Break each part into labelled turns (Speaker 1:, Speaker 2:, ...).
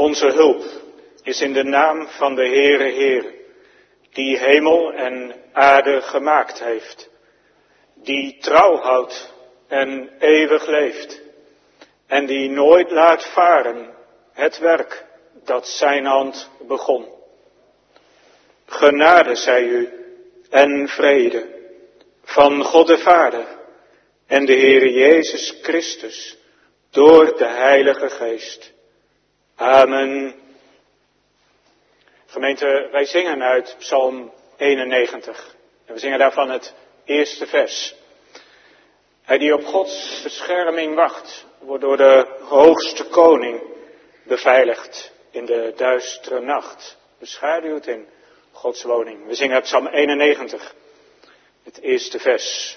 Speaker 1: Onze hulp is in de naam van de Heere Heer, die hemel en aarde gemaakt heeft, die trouw houdt en eeuwig leeft, en die nooit laat varen het werk dat zijn hand begon. Genade zij u en vrede van God de Vader en de Heere Jezus Christus door de Heilige Geest. Amen. Gemeente, wij zingen uit Psalm 91. En we zingen daarvan het eerste vers. Hij die op Gods bescherming wacht, wordt door de hoogste koning beveiligd in de duistere nacht. Beschaduwd in Gods woning. We zingen uit Psalm 91, het eerste vers.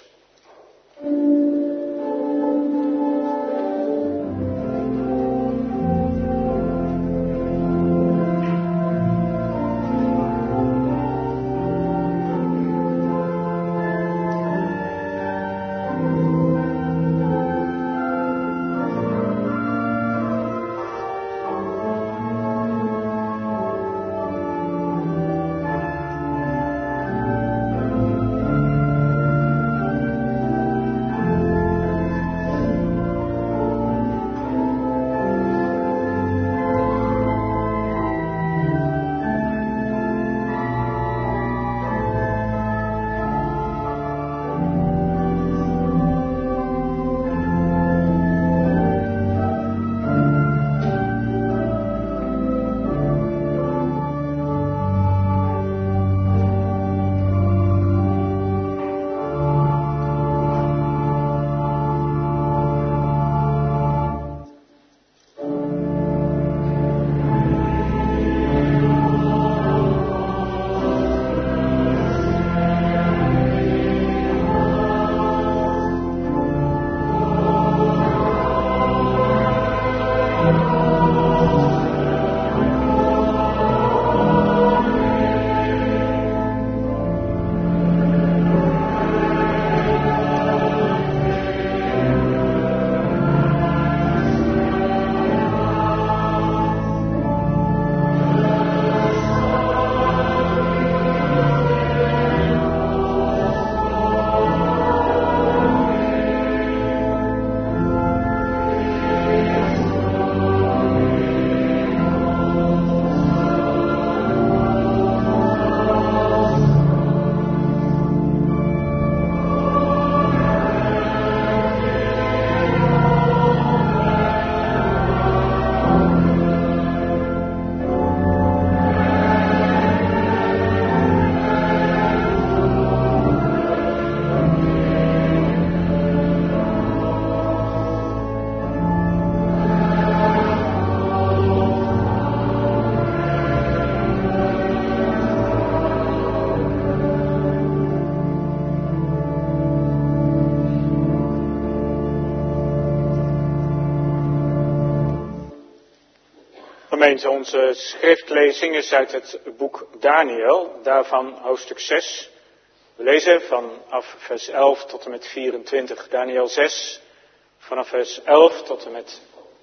Speaker 1: Gemeente, onze schriftlezing is uit het boek Daniel, daarvan hoofdstuk 6. We lezen vanaf vers 11 tot en met 24. Daniel 6, vanaf vers 11 tot en met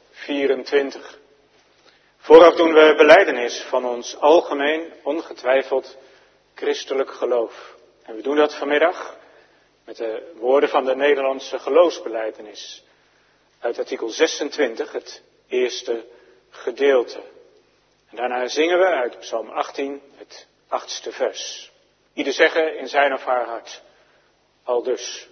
Speaker 1: 24. Vooraf doen we belijdenis van ons algemeen, ongetwijfeld christelijk geloof. En we doen dat vanmiddag met de woorden van de Nederlandse geloofsbelijdenis. Uit artikel 26, het eerste gedeelte. En daarna zingen we uit Psalm 18, het 8e vers. Ieder zeggen in zijn of haar hart, aldus.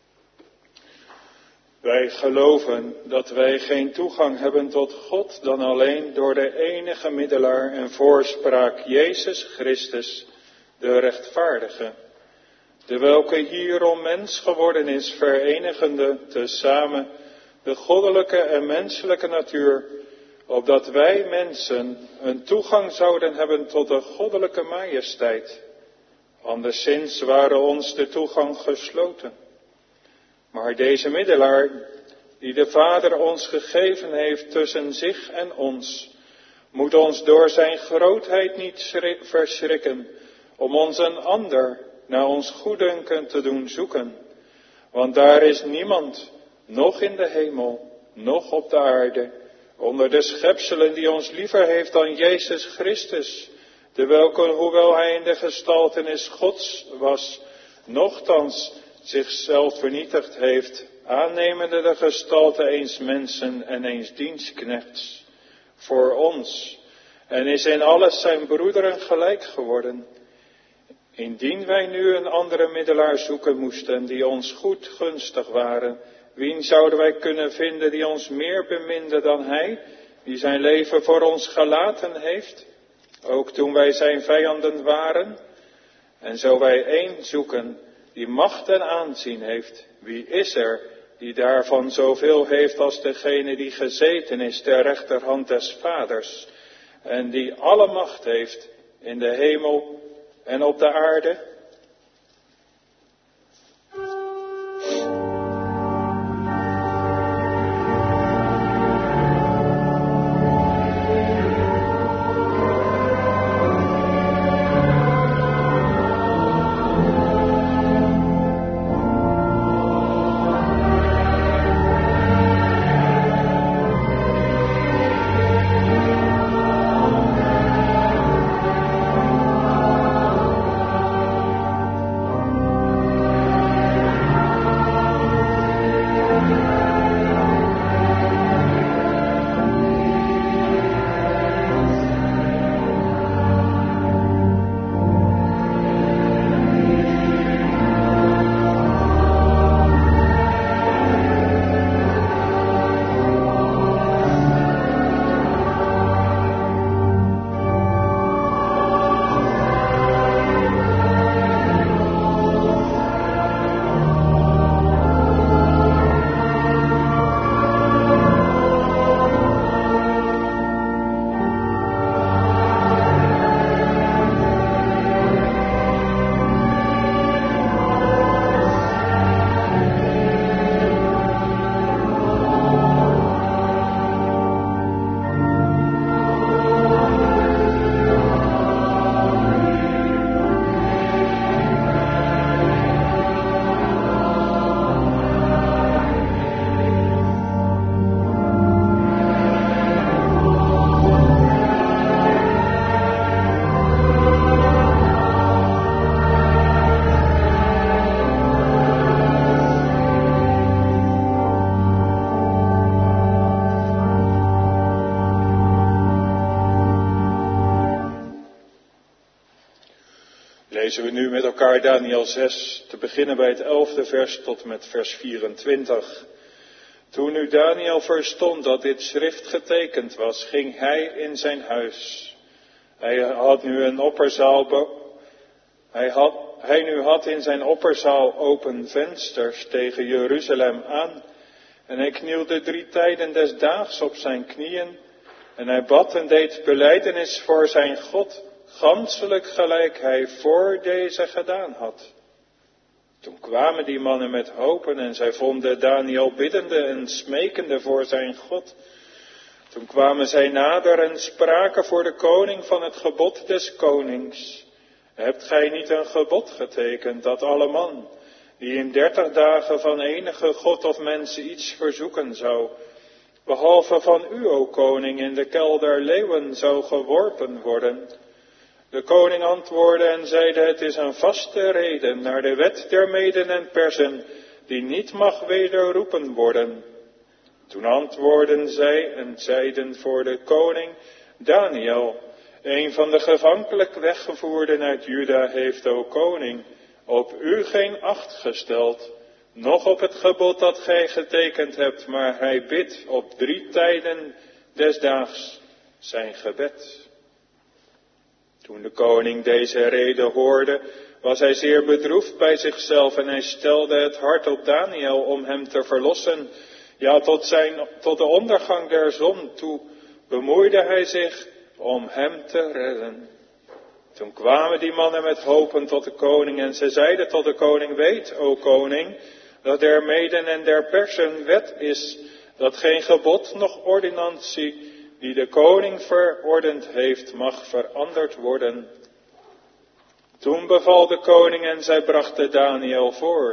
Speaker 2: Wij geloven dat wij geen toegang hebben tot God dan alleen door de enige middelaar en voorspraak Jezus Christus, de rechtvaardige, de welke hierom mens geworden is, verenigende tezamen de goddelijke en menselijke natuur, opdat wij mensen een toegang zouden hebben tot de goddelijke majesteit. Anderszins ware ons de toegang gesloten. Maar deze middelaar, die de Vader ons gegeven heeft tussen zich en ons, moet ons door zijn grootheid niet verschrikken, om ons een ander naar ons goeddunken te doen zoeken. Want daar is niemand, noch in de hemel, noch op de aarde, onder de schepselen die ons liever heeft dan Jezus Christus, dewelke, hoewel hij in de gestaltenis Gods was, nochtans zichzelf vernietigd heeft, aannemende de gestalte eens mensen en eens dienstknechts, voor ons, en is in alles zijn broederen gelijk geworden. Indien wij nu een andere middelaar zoeken moesten, die ons goed gunstig waren, wien zouden wij kunnen vinden die ons meer beminde dan hij, die zijn leven voor ons gelaten heeft, ook toen wij zijn vijanden waren? En zo wij één zoeken, die macht en aanzien heeft, wie is er, die daarvan zoveel heeft als degene die gezeten is ter rechterhand des Vaders, en die alle macht heeft in de hemel en op de aarde? Lezen we nu met elkaar Daniel 6, te beginnen bij het 11e vers tot met vers 24. Toen nu Daniel verstond dat dit schrift getekend was, ging hij in zijn huis. Hij had in zijn opperzaal open vensters tegen Jeruzalem aan. En hij knielde 3 tijden des daags op zijn knieën. En hij bad en deed belijdenis voor zijn God, ganselijk gelijk hij voor deze gedaan had. Toen kwamen die mannen met hopen en zij vonden Daniel biddende en smekende voor zijn God. Toen kwamen zij nader en spraken voor de koning van het gebod des konings. Hebt gij niet een gebod getekend dat alle man, die in 30 dagen van enige god of mens iets verzoeken zou, behalve van u, o koning, in de kuil der leeuwen zou geworpen worden? De koning antwoordde en zeide, het is een vaste reden naar de wet der Meden en Persen, die niet mag wederroepen worden. Toen antwoordden zij en zeiden voor de koning, Daniel, een van de gevankelijk weggevoerden uit Juda heeft, o koning, op u geen acht gesteld, noch op het gebod dat gij getekend hebt, maar hij bidt op 3 tijden des daags zijn gebed. Toen de koning deze rede hoorde, was hij zeer bedroefd bij zichzelf en hij stelde het hart op Daniel om hem te verlossen. Ja, tot de ondergang der zon toe bemoeide hij zich om hem te redden. Toen kwamen die mannen met hopen tot de koning en ze zeiden tot de koning, weet, o koning, dat der Meden en der Persen wet is, dat geen gebod noch ordinantie die de koning verordend heeft, mag veranderd worden. Toen beval de koning en zij brachten Daniel voor.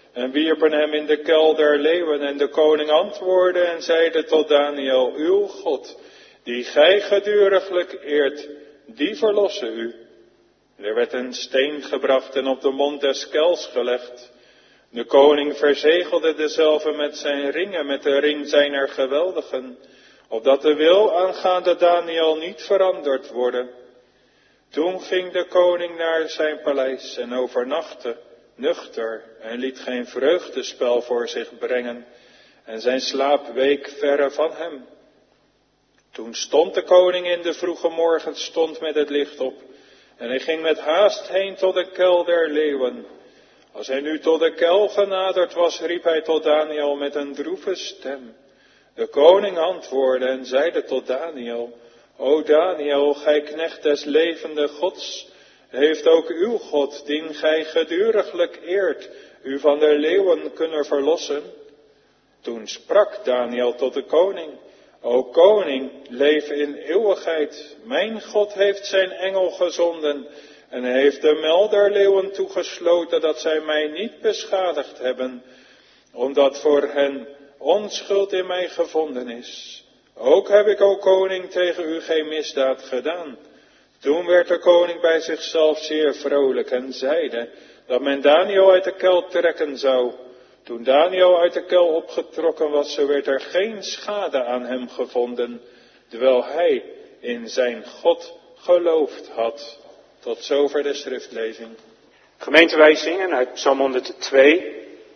Speaker 2: en wierpen hem in de kuil der leeuwen. En de koning antwoordde en zeide tot Daniel, uw God, die gij geduriglijk eert, die verlosse u. Er werd een steen gebracht en op de mond des kuils gelegd. De koning verzegelde dezelve met zijn ringen, met de ring zijner geweldigen, opdat de wil aangaande Daniel niet veranderd worden. Toen ging de koning naar zijn paleis en overnachtte, nuchter, en liet geen vreugdespel voor zich brengen, en zijn slaap week verre van hem. Toen stond de koning in de vroege morgenstond met het licht op, en hij ging met haast heen tot de kuil der leeuwen. Als hij nu tot de kuil genaderd was, riep hij tot Daniel met een droeve stem. De koning antwoordde en zeide tot Daniel, O Daniel, gij knecht des levende Gods, heeft ook uw God, dien gij geduriglijk eert, u van de leeuwen kunnen verlossen? Toen sprak Daniel tot de koning, O koning, leef in eeuwigheid. Mijn God heeft zijn engel gezonden en hij heeft de muil der leeuwen toegesloten, dat zij mij niet beschadigd hebben, omdat voor hen onschuld in mij gevonden is. Ook heb ik, o koning, tegen u geen misdaad gedaan. Toen werd de koning bij zichzelf zeer vrolijk en zeide dat men Daniel uit de kuil trekken zou. Toen Daniel uit de kuil opgetrokken was, zo werd er geen schade aan hem gevonden, terwijl hij in zijn God geloofd had. Tot zover de schriftlezing.
Speaker 1: Gemeente, wij zingen uit Psalm 102.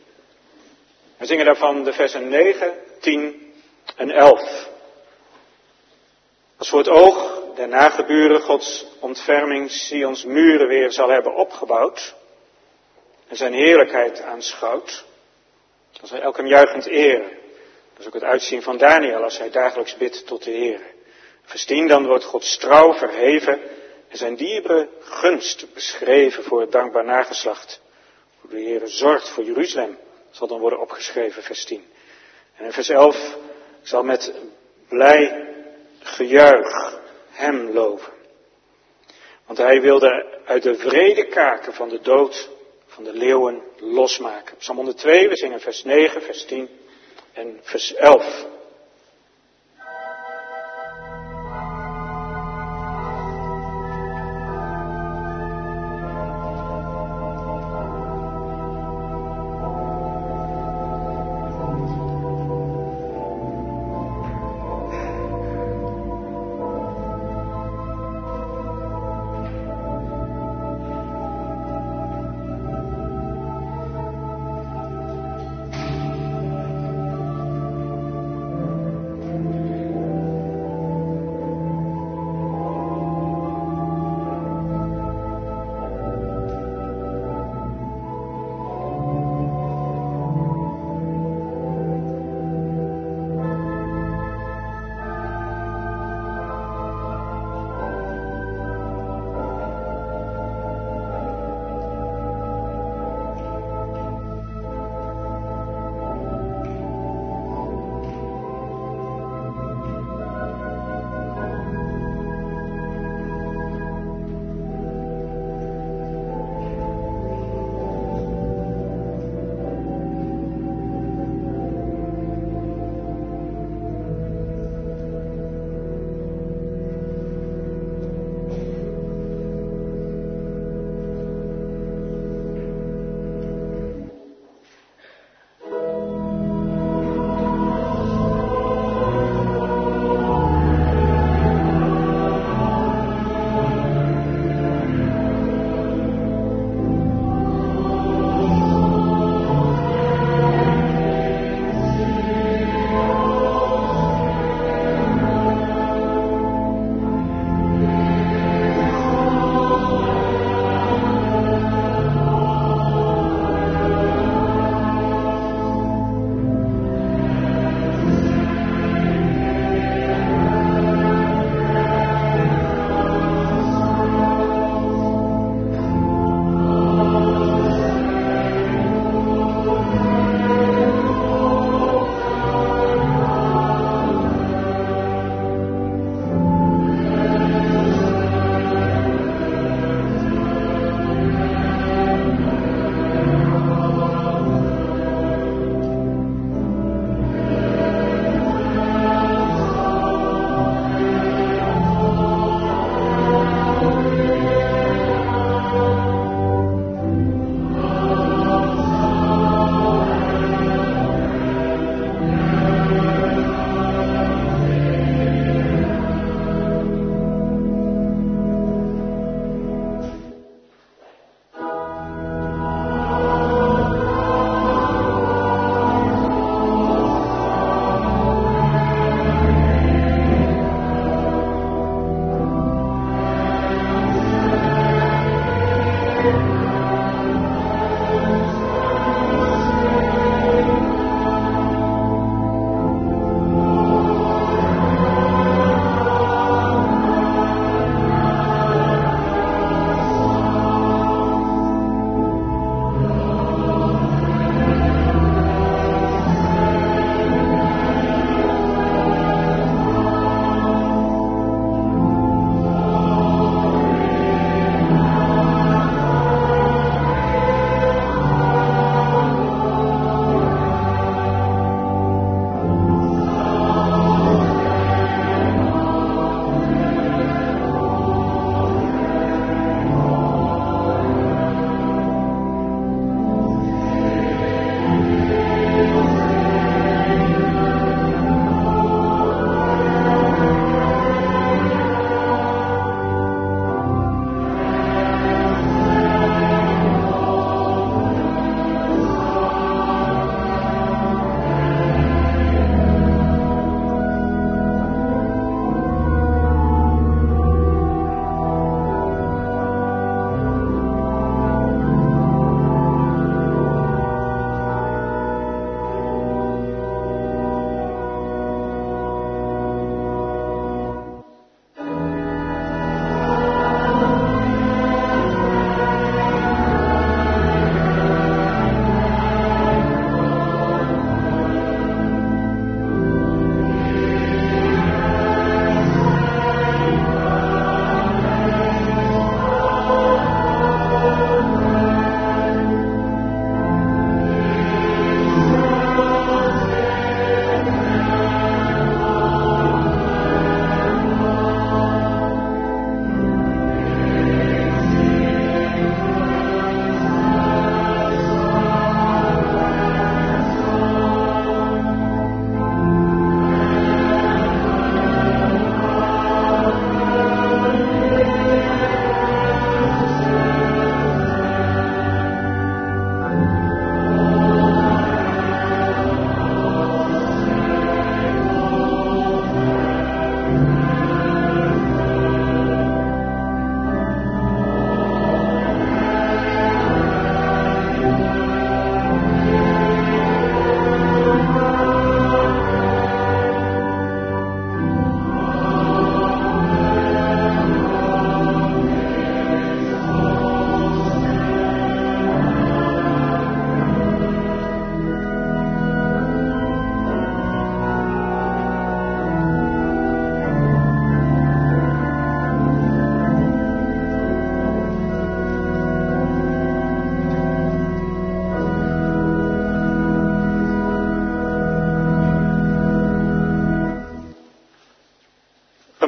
Speaker 1: We zingen daarvan de versen 9, 10 en 11. Als voor het oog der nageburen Gods ontferming Sions muren weer zal hebben opgebouwd en zijn heerlijkheid aanschouwt, dan zal hij elk hem juichend eren. Dat is ook het uitzien van Daniel als hij dagelijks bidt tot de Heer. Vers 10, dan wordt Gods trouw verheven en zijn dierbare gunst beschreven voor het dankbaar nageslacht. Hoe de Heer zorgt voor Jeruzalem zal dan worden opgeschreven, vers 10. En in vers 11 zal met blij gejuich hem loven. Want hij wilde uit de wrede kaken van de dood van de leeuwen losmaken. Psalm 102, we zingen vers 9, vers 10 en vers 11.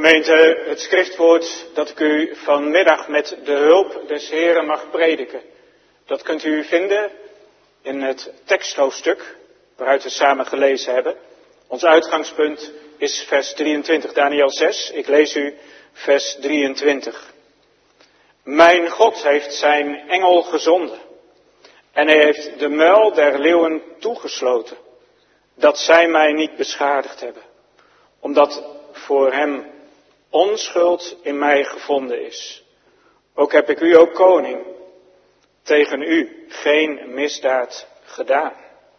Speaker 1: Gemeente, het schriftwoord dat ik u vanmiddag met de hulp des Heren mag prediken, dat kunt u vinden in het teksthoofdstuk waaruit we samen gelezen hebben. Ons uitgangspunt is vers 23, Daniel 6. Ik lees u vers 23. Mijn God heeft zijn engel gezonden en hij heeft de muil der leeuwen toegesloten, dat zij mij niet beschadigd hebben, omdat voor hem onschuld in mij gevonden is. Ook heb ik u, ook koning, tegen u geen misdaad gedaan.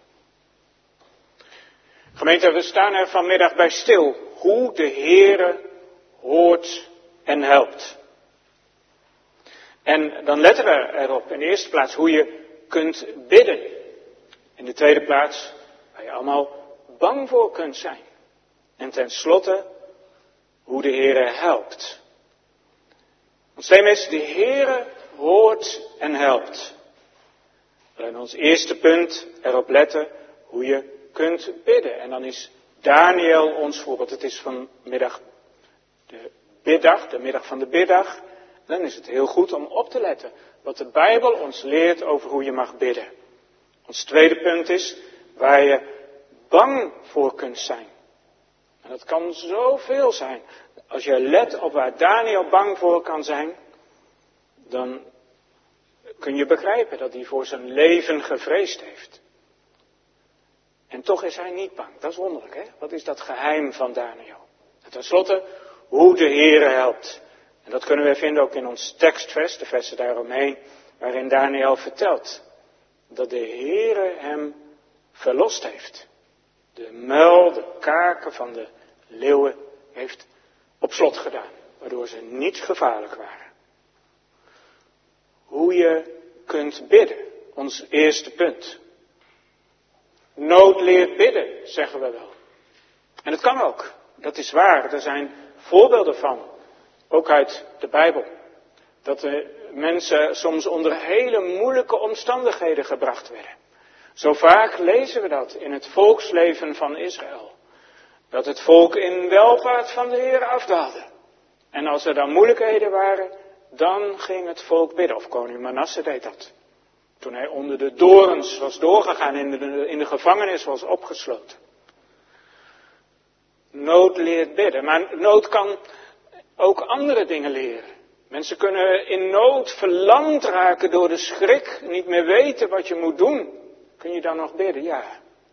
Speaker 1: Gemeente, we staan er vanmiddag bij stil hoe de Heere hoort en helpt. En dan letten we erop in de eerste plaats hoe je kunt bidden. In de tweede plaats waar je allemaal bang voor kunt zijn. En tenslotte hoe de Heere helpt. Ons thema is: de Heere hoort en helpt. En ons eerste punt erop letten hoe je kunt bidden. En dan is Daniel ons voorbeeld. Het is vanmiddag de biddag, de middag van de biddag. Dan is het heel goed om op te letten wat de Bijbel ons leert over hoe je mag bidden. Ons tweede punt is waar je bang voor kunt zijn. En dat kan zoveel zijn. Als je let op waar Daniel bang voor kan zijn, dan kun je begrijpen dat hij voor zijn leven gevreesd heeft. En toch is hij niet bang. Dat is wonderlijk, hè? Wat is dat geheim van Daniel? En tenslotte, hoe de Heere helpt. En dat kunnen we vinden ook in ons tekstvers, de versen daaromheen, waarin Daniel vertelt dat de Heere hem verlost heeft. De muil, de kaken van de leeuwen heeft op slot gedaan, waardoor ze niet gevaarlijk waren. Hoe je kunt bidden, ons eerste punt. Nood leert bidden, zeggen we wel. En het kan ook, dat is waar, er zijn voorbeelden van, ook uit de Bijbel. Dat de mensen soms onder hele moeilijke omstandigheden gebracht werden. Zo vaak lezen we dat in het volksleven van Israël. Dat het volk in welvaart van de Heer afdaalde. En als er dan moeilijkheden waren, dan ging het volk bidden. Of koning Manasse deed dat. Toen hij onder de dorens was doorgegaan, in de gevangenis was opgesloten. Nood leert bidden, maar nood kan ook andere dingen leren. Mensen kunnen in nood verlamd raken door de schrik, niet meer weten wat je moet doen. Kun je dan nog bidden? Ja.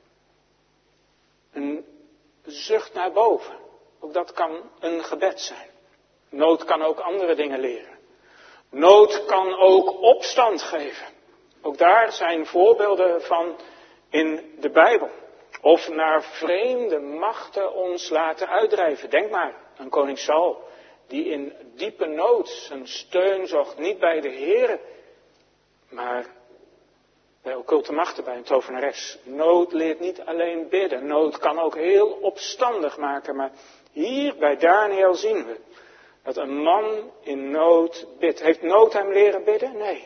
Speaker 1: Een zucht naar boven, ook dat kan een gebed zijn. Nood kan ook andere dingen leren. Nood kan ook opstand geven. Ook daar zijn voorbeelden van in de Bijbel. Of naar vreemde machten ons laten uitdrijven. Denk maar aan koning Saul, die in diepe nood zijn steun zocht. Niet bij de Heere, maar bij occulte machten, bij een tovenares. Nood leert niet alleen bidden. Nood kan ook heel opstandig maken. Maar hier bij Daniel zien we dat een man in nood bidt. Heeft nood hem leren bidden? Nee.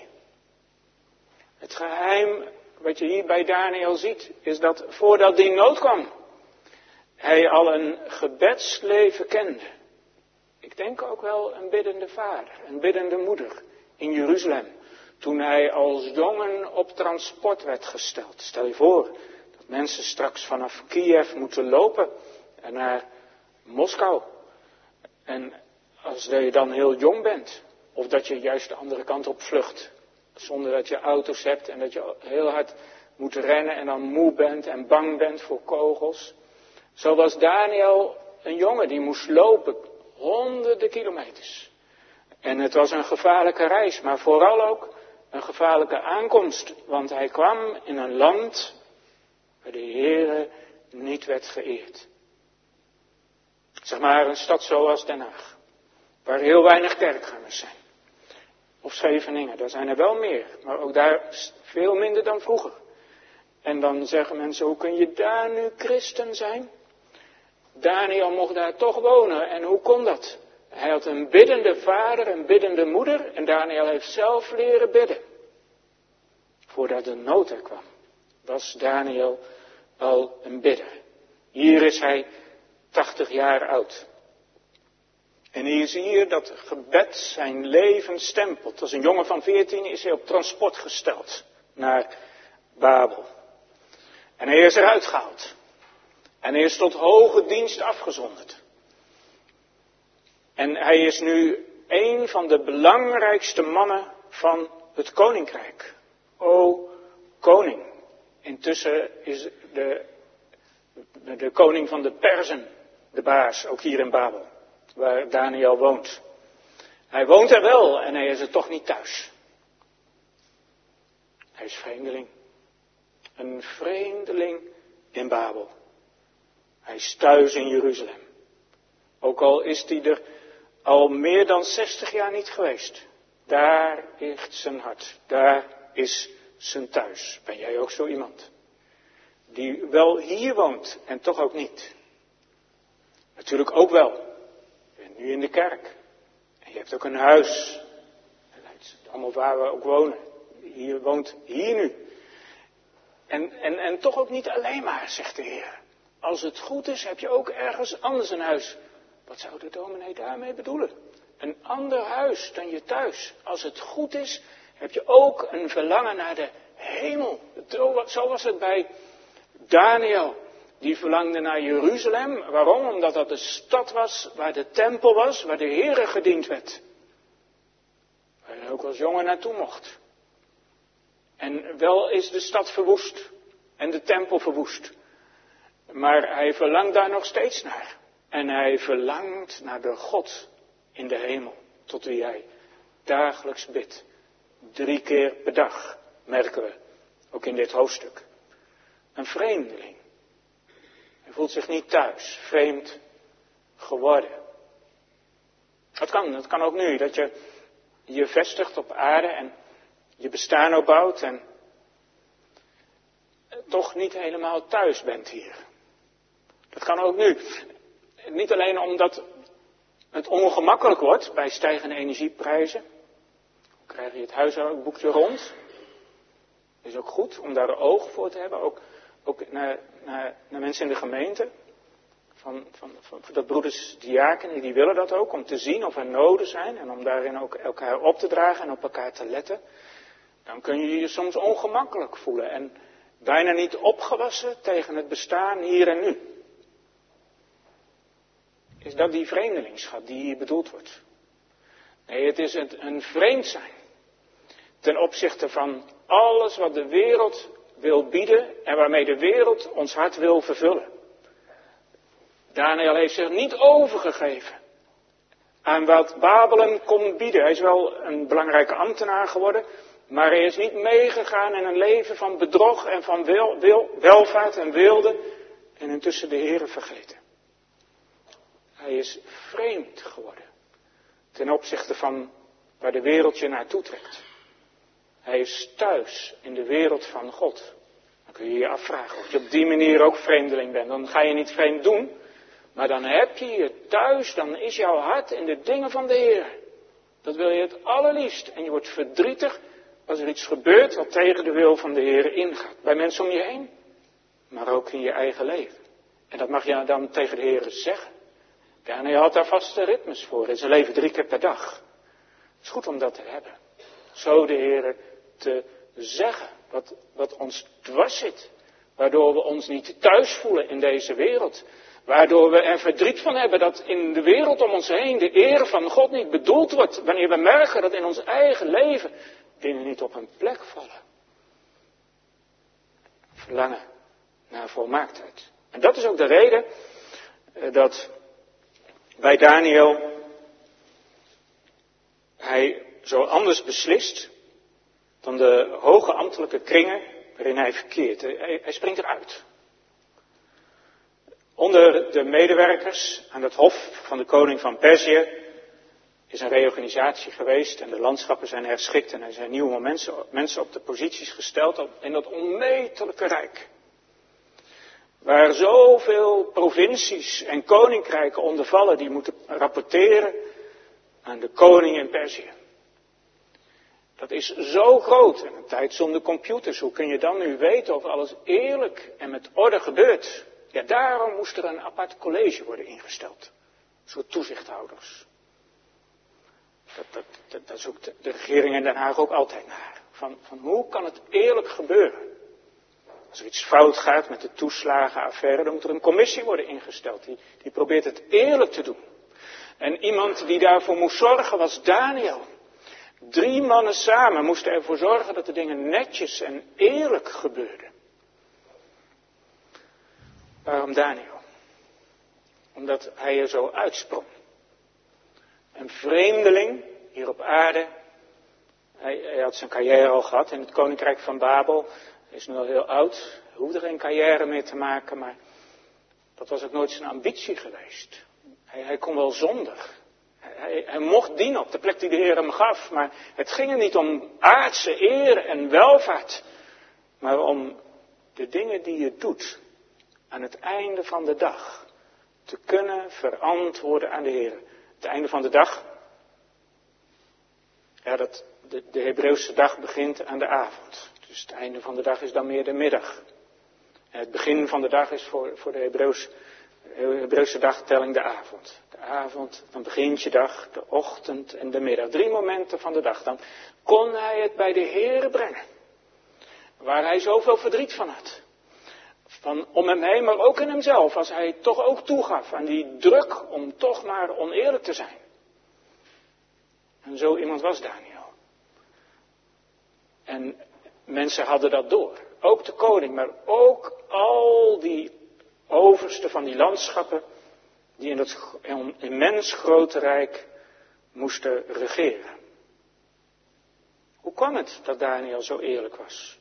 Speaker 1: Het geheim wat je hier bij Daniel ziet, is dat voordat die nood kwam, hij al een gebedsleven kende. Ik denk ook wel een biddende vader, een biddende moeder in Jeruzalem. Toen hij als jongen op transport werd gesteld. Stel je voor dat mensen straks vanaf Kiev moeten lopen naar Moskou. En als je dan heel jong bent, of dat je juist de andere kant op vlucht. Zonder dat je auto's hebt en dat je heel hard moet rennen en dan moe bent en bang bent voor kogels. Zo was Daniel een jongen die moest lopen, honderden kilometers. En het was een gevaarlijke reis, maar vooral ook een gevaarlijke aankomst. Want hij kwam in een land waar de Heere niet werd geëerd. Zeg maar een stad zoals Den Haag, waar heel weinig kerkgangers zijn. Of Scheveningen, daar zijn er wel meer, maar ook daar veel minder dan vroeger. En dan zeggen mensen, hoe kun je daar nu christen zijn? Daniel mocht daar toch wonen en hoe kon dat? Hij had een biddende vader, een biddende moeder en Daniel heeft zelf leren bidden. Voordat de nood er kwam, was Daniel al een bidder. Hier is hij 80 jaar oud. En hier zie je dat gebed zijn leven stempelt. Als een jongen van 14 is hij op transport gesteld naar Babel. En hij is eruit gehaald. En hij is tot hoge dienst afgezonderd. En hij is nu een van de belangrijkste mannen van het koninkrijk. O koning. Intussen is de koning van de Perzen de baas, ook hier in Babel, waar Daniel woont. Hij woont er wel en hij is er toch niet thuis. Hij is vreemdeling. Een vreemdeling in Babel. Hij is thuis in Jeruzalem. Ook al is hij er al meer dan 60 jaar niet geweest. Daar ligt zijn hart. Daar is zijn thuis. Ben jij ook zo iemand? Die wel hier woont en toch ook niet. Natuurlijk ook wel. Je bent nu in de kerk. En je hebt ook een huis. Allemaal waar we ook wonen. Je woont hier nu. En toch ook niet alleen maar, zegt de Heer. Als het goed is, heb je ook ergens anders een huis. Wat zou de dominee daarmee bedoelen? Een ander huis dan je thuis. Als het goed is, heb je ook een verlangen naar de hemel. Zo was het bij Daniel. Die verlangde naar Jeruzalem. Waarom? Omdat dat de stad was waar de tempel was, waar de Heere gediend werd. Waar hij ook als jongen naartoe mocht. En wel is de stad verwoest en de tempel verwoest. Maar hij verlangt daar nog steeds naar. En hij verlangt naar de God in de hemel, tot wie hij dagelijks bidt. 3 keer per dag, merken we, ook in dit hoofdstuk. Een vreemdeling. Hij voelt zich niet thuis, vreemd geworden. Dat kan ook nu, dat je je vestigt op aarde en je bestaan opbouwt en toch niet helemaal thuis bent hier. Dat kan ook nu. Niet alleen omdat het ongemakkelijk wordt bij stijgende energieprijzen. Dan krijg je het huishoudboekje rond. Het is ook goed om daar oog voor te hebben. Ook naar mensen in de gemeente. Van de broeders diakenen, die willen dat ook. Om te zien of er noden zijn. En om daarin ook elkaar op te dragen en op elkaar te letten. Dan kun je je soms ongemakkelijk voelen. En bijna niet opgewassen tegen het bestaan hier en nu. Is dat die vreemdelingschap die hier bedoeld wordt? Nee, het is een vreemd zijn. Ten opzichte van alles wat de wereld wil bieden en waarmee de wereld ons hart wil vervullen. Daniel heeft zich niet overgegeven aan wat Babelen kon bieden. Hij is wel een belangrijke ambtenaar geworden, maar hij is niet meegegaan in een leven van bedrog en van welvaart en weelde en intussen de Heere vergeten. Hij is vreemd geworden ten opzichte van waar de wereld je naartoe trekt. Hij is thuis in de wereld van God. Dan kun je je afvragen of je op die manier ook vreemdeling bent. Dan ga je niet vreemd doen, maar dan heb je je thuis, dan is jouw hart in de dingen van de Heer. Dat wil je het allerliefst. En je wordt verdrietig als er iets gebeurt wat tegen de wil van de Heer ingaat. Bij mensen om je heen, maar ook in je eigen leven. En dat mag je dan tegen de Heer zeggen. Ja, en hij had daar vaste ritmes voor in zijn leven 3 keer per dag. Het is goed om dat te hebben. Zo de Heer te zeggen wat ons dwars zit. Waardoor we ons niet thuis voelen in deze wereld. Waardoor we er verdriet van hebben dat in de wereld om ons heen de eer van God niet bedoeld wordt. Wanneer we merken dat in ons eigen leven dingen niet op hun plek vallen. Verlangen naar volmaaktheid. En dat is ook de reden dat bij Daniel hij zo anders beslist dan de hoge ambtelijke kringen waarin hij verkeert. Hij springt eruit. Onder de medewerkers aan het hof van de koning van Perzië is een reorganisatie geweest en de landschappen zijn herschikt en er zijn nieuwe mensen op de posities gesteld in dat onmetelijke rijk. Waar zoveel provincies en koninkrijken onder vallen die moeten rapporteren aan de koning in Perzië. Dat is zo groot. En een tijd zonder computers. Hoe kun je dan nu weten of alles eerlijk en met orde gebeurt? Ja, daarom moest er een apart college worden ingesteld. Een soort toezichthouders. Daar zoekt de regering in Den Haag ook altijd naar. Van hoe kan het eerlijk gebeuren? Als er iets fout gaat met de toeslagenaffaire, dan moet er een commissie worden ingesteld. Die probeert het eerlijk te doen. En iemand die daarvoor moest zorgen was Daniel. 3 mannen samen moesten ervoor zorgen dat de dingen netjes en eerlijk gebeurden. Waarom Daniel? Omdat hij er zo uitsprong. Een vreemdeling hier op aarde. Hij had zijn carrière al gehad in het koninkrijk van Babel. Hij is nu al heel oud. Hij hoefde geen carrière meer te maken, maar dat was ook nooit zijn ambitie geweest. Hij kon wel zondig. Hij mocht dienen op de plek die de Heer hem gaf, maar het ging er niet om aardse eer en welvaart, maar om de dingen die je doet aan het einde van de dag te kunnen verantwoorden aan de Heer. Het einde van de dag, ja, de Hebreeuwse dag begint aan de avond. Dus het einde van de dag is dan meer de middag. En het begin van de dag is voor de Hebreeuwse dagtelling de avond. De avond, dan begint je dag, de ochtend en de middag. 3 momenten van de dag. Dan kon hij het bij de Heer brengen. Waar hij zoveel verdriet van had. Om hem heen, maar ook in hemzelf. Als hij toch ook toegaf aan die druk om toch maar oneerlijk te zijn. En zo iemand was Daniel. En mensen hadden dat door. Ook de koning, maar ook al die oversten van die landschappen die in dat immens grote rijk moesten regeren. Hoe kwam het dat Daniel zo eerlijk was?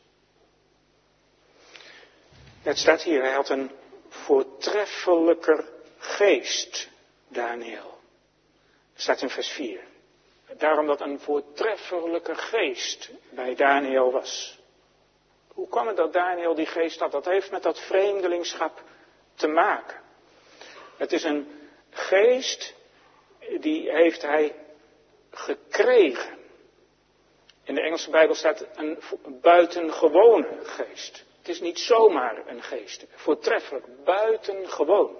Speaker 1: Het staat hier, hij had een voortreffelijker geest, Daniel. Het staat in vers 4. Daarom dat een voortreffelijke geest bij Daniel was. Hoe kwam het dat Daniel die geest had? Dat heeft met dat vreemdelingschap te maken. Het is een geest, die heeft hij gekregen. In de Engelse Bijbel staat een buitengewone geest. Het is niet zomaar een geest. Voortreffelijk, buitengewoon.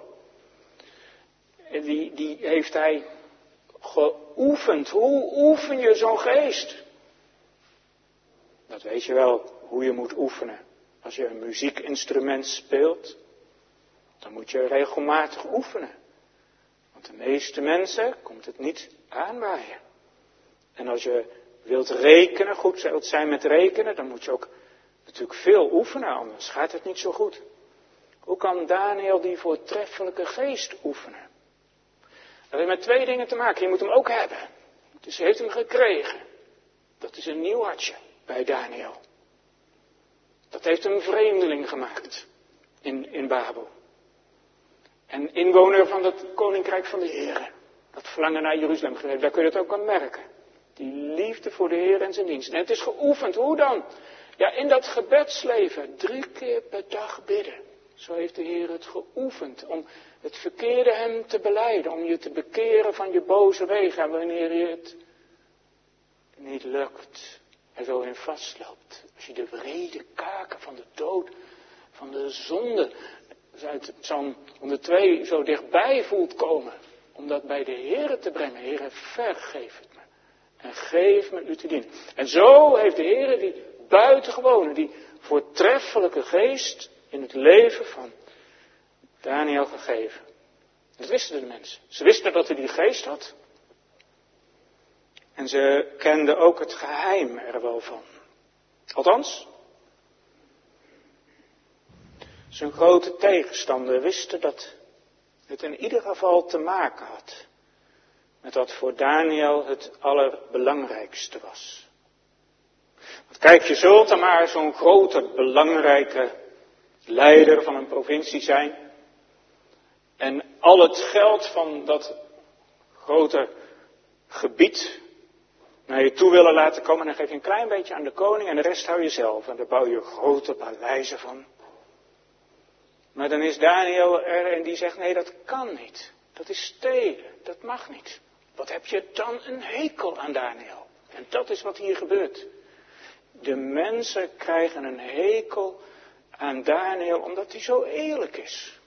Speaker 1: Die heeft hij geoefend. Hoe oefen je zo'n geest? Dat weet je wel, hoe je moet oefenen. Als je een muziekinstrument speelt, dan moet je regelmatig oefenen. Want de meeste mensen komt het niet aanwaaien. En als je wilt rekenen, goed wilt zijn met rekenen, dan moet je ook natuurlijk veel oefenen, anders gaat het niet zo goed. Hoe kan Daniel die voortreffelijke geest oefenen? Dat heeft met 2 dingen te maken. Je moet hem ook hebben. Dus hij heeft hem gekregen. Dat is een nieuw hartje bij Daniel. Dat heeft hem vreemdeling gemaakt in Babel. En inwoner van het koninkrijk van de Heer. Dat verlangen naar Jeruzalem gegeven. Daar kun je het ook aan merken. Die liefde voor de Heer en zijn dienst. En het is geoefend. Hoe dan? Ja, in dat gebedsleven. 3 keer per dag bidden. Zo heeft de Heer het geoefend. Om het verkeerde hem te belijden. Om je te bekeren van je boze wegen. En wanneer je het niet lukt. Er zo in vastloopt. Als je de wrede kaken van de dood. Van de zonde. Uit Psalm 102 zo dichtbij voelt komen. Om dat bij de Heer te brengen. Heer, vergeef het me. En geef me u te dienen. En zo heeft de Heer die buitengewone, die voortreffelijke geest in het leven van Daniel gegeven. Dat wisten de mensen. Ze wisten dat hij die geest had. En ze kenden ook het geheim er wel van. Althans, zijn grote tegenstander wisten dat het in ieder geval te maken had met wat voor Daniel het allerbelangrijkste was. Want kijk, je zult dan maar zo'n grote, belangrijke leider van een provincie zijn. En al het geld van dat grote gebied naar je toe willen laten komen. En dan geef je een klein beetje aan de koning en de rest hou je zelf. En daar bouw je grote paleizen van. Maar dan is Daniel er en die zegt, nee, dat kan niet. Dat is stelen, dat mag niet. Wat heb je dan een hekel aan Daniel? En dat is wat hier gebeurt. De mensen krijgen een hekel aan Daniel omdat hij zo eerlijk is.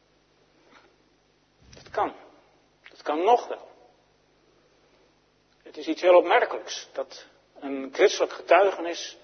Speaker 1: Dat kan nog wel. Het is iets heel opmerkelijks dat een christelijk getuigenis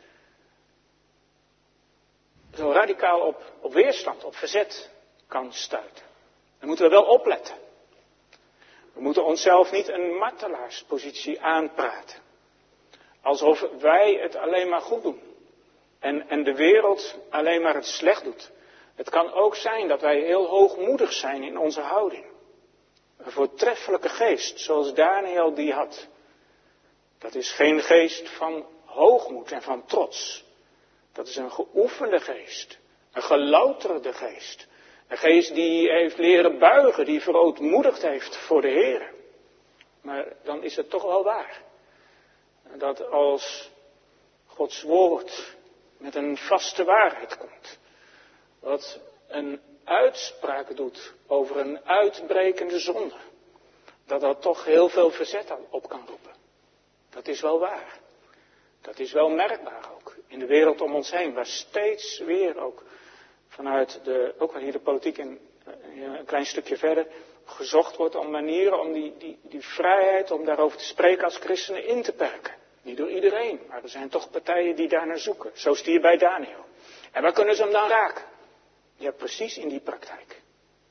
Speaker 1: zo radicaal op weerstand, op verzet kan stuiten. Daar moeten we wel opletten. We moeten onszelf niet een martelaarspositie aanpraten. Alsof wij het alleen maar goed doen. En de wereld alleen maar het slecht doet. Het kan ook zijn dat wij heel hoogmoedig zijn in onze houding. Een voortreffelijke geest, zoals Daniel die had. Dat is geen geest van hoogmoed en van trots. Dat is een geoefende geest. Een gelouterde geest. Een geest die heeft leren buigen, die verootmoedigd heeft voor de Heer. Maar dan is het toch wel waar. Dat als Gods woord met een vaste waarheid komt. Wat een uitspraak doet over een uitbrekende zonde. Dat toch heel veel verzet op kan roepen. Dat is wel waar. Dat is wel merkbaar ook in de wereld om ons heen. Waar steeds weer ook vanuit ook wel hier de politiek een klein stukje verder gezocht wordt om manieren om die vrijheid om daarover te spreken als christenen in te perken. Niet door iedereen, maar er zijn toch partijen die daar naar zoeken. Zo is het hier bij Daniel. En waar kunnen ze hem dan raken? Ja, precies in die praktijk.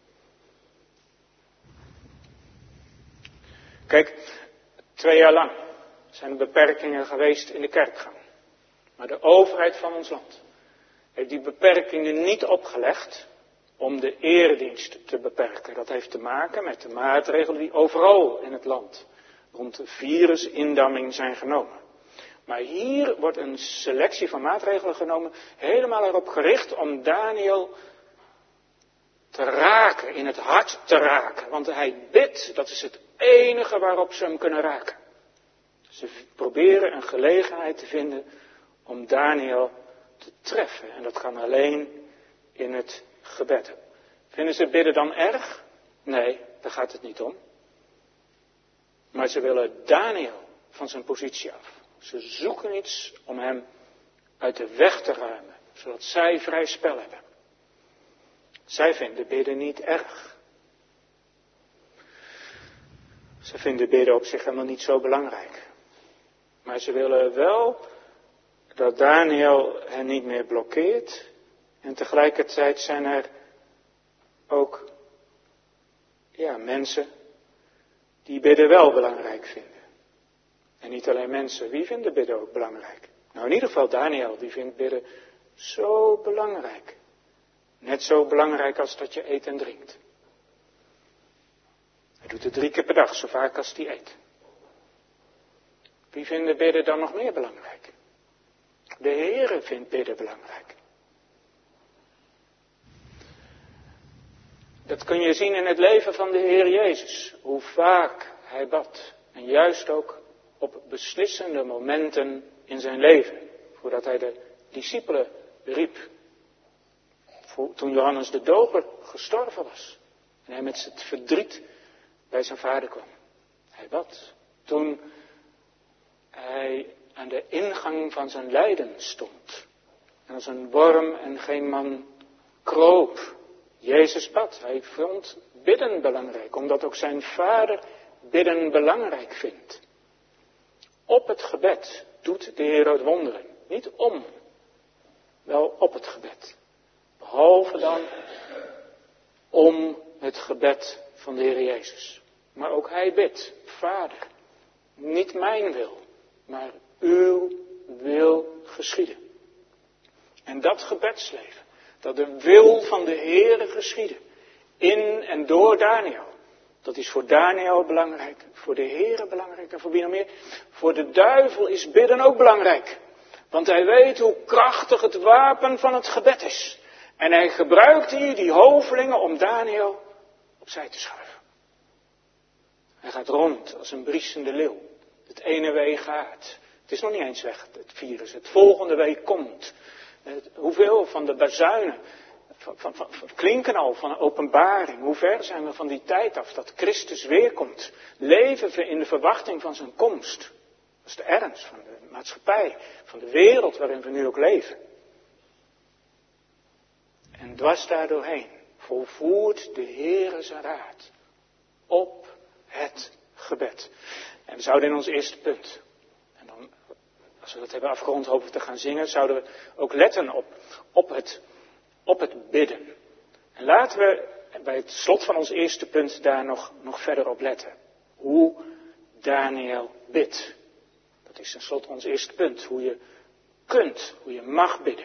Speaker 1: Kijk, 2 jaar lang zijn er beperkingen geweest in de kerkgang. Maar de overheid van ons land heeft die beperkingen niet opgelegd om de eredienst te beperken. Dat heeft te maken met de maatregelen die overal in het land rond de virusindamming zijn genomen. Maar hier wordt een selectie van maatregelen genomen, helemaal erop gericht om Daniel te raken, in het hart te raken. Want hij bidt, dat is het enige waarop ze hem kunnen raken. Ze proberen een gelegenheid te vinden om Daniel te treffen. En dat kan alleen in het gebed. Vinden ze bidden dan erg? Nee, daar gaat het niet om. Maar ze willen Daniel van zijn positie af. Ze zoeken iets om hem uit de weg te ruimen, zodat zij vrij spel hebben. Zij vinden bidden niet erg. Ze vinden bidden op zich helemaal niet zo belangrijk. Maar ze willen wel dat Daniel hen niet meer blokkeert. En tegelijkertijd zijn er ook mensen die bidden wel belangrijk vinden. En niet alleen mensen, wie vinden bidden ook belangrijk? Nou, in ieder geval Daniel, die vindt bidden zo belangrijk. Net zo belangrijk als dat je eet en drinkt. Hij doet het 3 keer per dag, zo vaak als hij eet. Wie vinden bidden dan nog meer belangrijk? De Heere vindt bidden belangrijk. Dat kun je zien in het leven van de Heer Jezus. Hoe vaak hij bad. En juist ook op beslissende momenten in zijn leven. Voordat hij de discipelen riep. Toen Johannes de Doper gestorven was. En hij met het verdriet bij zijn vader kwam. Hij bad. Toen hij aan de ingang van zijn lijden stond. En als een worm en geen man kroop. Jezus bad. Hij vond bidden belangrijk. Omdat ook zijn vader bidden belangrijk vindt. Op het gebed doet de Heer het wonderen. Niet om. Wel op het gebed. Behalve dan om het gebed van de Heer Jezus. Maar ook hij bidt. Vader, niet mijn wil, maar uw wil geschieden. En dat gebedsleven, dat de wil van de Heere geschieden, in en door Daniel. Dat is voor Daniel belangrijk, voor de Heere belangrijk en voor wie nog meer. Voor de duivel is bidden ook belangrijk. Want hij weet hoe krachtig het wapen van het gebed is. En hij gebruikt hier die hovelingen om Daniel opzij te schuiven. Hij gaat rond als een briesende leeuw. Het ene wee gaat. Het is nog niet eens weg, het virus. Het volgende wee komt. Hoeveel van de bazuinen van klinken al van een openbaring. Hoe ver zijn we van die tijd af dat Christus weerkomt? Leven we in de verwachting van zijn komst. Dat is de ernst van de maatschappij, van de wereld waarin we nu ook leven. En dwars daardoorheen volvoert de Heere zijn raad op het gebed. En we zouden in ons eerste punt, en dan, als we dat hebben afgerond, hopen we te gaan zingen, zouden we ook letten op het bidden. En laten we bij het slot van ons eerste punt daar nog verder op letten. Hoe Daniel bidt. Dat is tenslotte ons eerste punt. Hoe je kunt, hoe je mag bidden.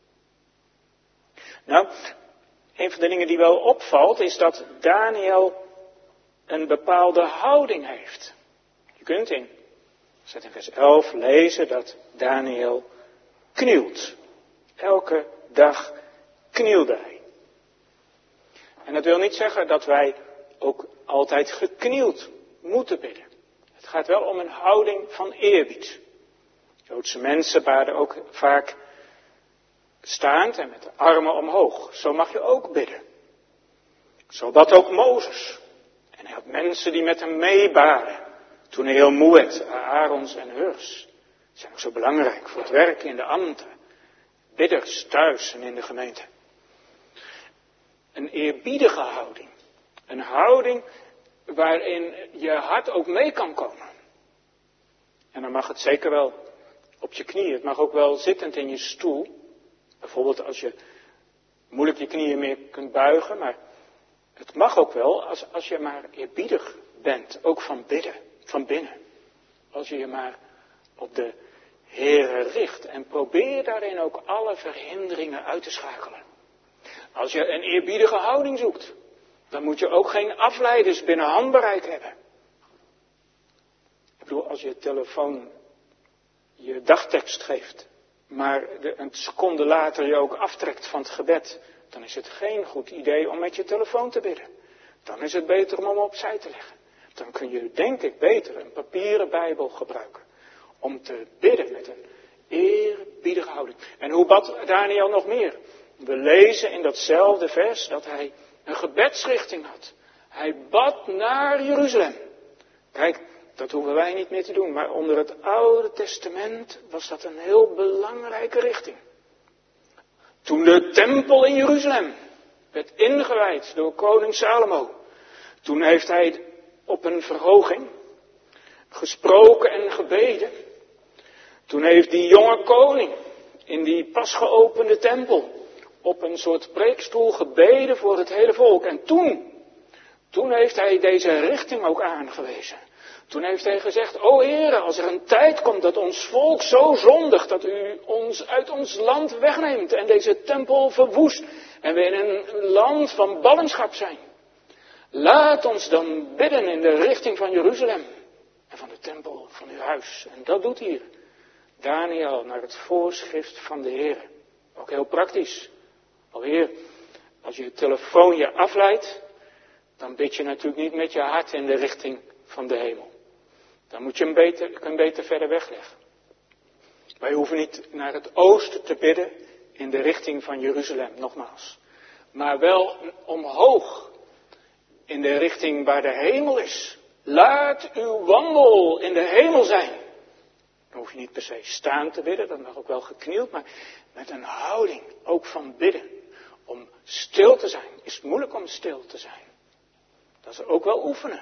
Speaker 1: Nou, een van de dingen die wel opvalt is dat Daniel een bepaalde houding heeft. Je kunt in vers 11 lezen dat Daniel knielt. Elke dag knielde hij. En dat wil niet zeggen dat wij ook altijd geknield moeten bidden. Het gaat wel om een houding van eerbied. Joodse mensen baden ook vaak staand en met de armen omhoog. Zo mag je ook bidden. Zo bad ook Mozes. En hij had mensen die met hem meebaden. Toen hij heel moe werd, Aarons en Hurs. Die zijn ook zo belangrijk voor het werk in de ambten. Bidders thuis en in de gemeente. Een eerbiedige houding. Een houding waarin je hart ook mee kan komen. En dan mag het zeker wel op je knieën. Het mag ook wel zittend in je stoel. Bijvoorbeeld als je moeilijk je knieën meer kunt buigen. Maar het mag ook wel als je maar eerbiedig bent. Ook van binnen. Als je je maar op de Heere richt. En probeer daarin ook alle verhinderingen uit te schakelen. Als je een eerbiedige houding zoekt. Dan moet je ook geen afleiders binnen handbereik hebben. Ik bedoel, als je telefoon je dagtekst geeft, maar een seconde later je ook aftrekt van het gebed, dan is het geen goed idee om met je telefoon te bidden. Dan is het beter om hem opzij te leggen. Dan kun je, denk ik, beter een papieren Bijbel gebruiken. Om te bidden met een eerbiedige houding. En hoe bad Daniel nog meer? We lezen in datzelfde vers dat hij een gebedsrichting had. Hij bad naar Jeruzalem. Kijk, dat hoeven wij niet meer te doen. Maar onder het Oude Testament was dat een heel belangrijke richting. Toen de tempel in Jeruzalem werd ingewijd door koning Salomo. Toen heeft hij op een verhoging gesproken en gebeden. Toen heeft die jonge koning in die pas geopende tempel op een soort preekstoel gebeden voor het hele volk. En toen heeft hij deze richting ook aangewezen. Toen heeft hij gezegd, o Heere, als er een tijd komt dat ons volk zo zondigt, dat u ons uit ons land wegneemt en deze tempel verwoest en we in een land van ballingschap zijn. Laat ons dan bidden in de richting van Jeruzalem en van de tempel van uw huis. En dat doet hier Daniel naar het voorschrift van de Heere. Ook heel praktisch. Alweer, als je telefoon je afleidt, dan bid je natuurlijk niet met je hart in de richting van de hemel. Dan moet je hem beter verder wegleggen. Wij hoeven niet naar het oosten te bidden in de richting van Jeruzalem, nogmaals. Maar wel omhoog, in de richting waar de hemel is. Laat uw wandel in de hemel zijn. Dan hoef je niet per se staan te bidden, dat mag ook wel geknield, maar met een houding, ook van bidden. Om stil te zijn. Is het moeilijk om stil te zijn? Dat is ook wel oefenen.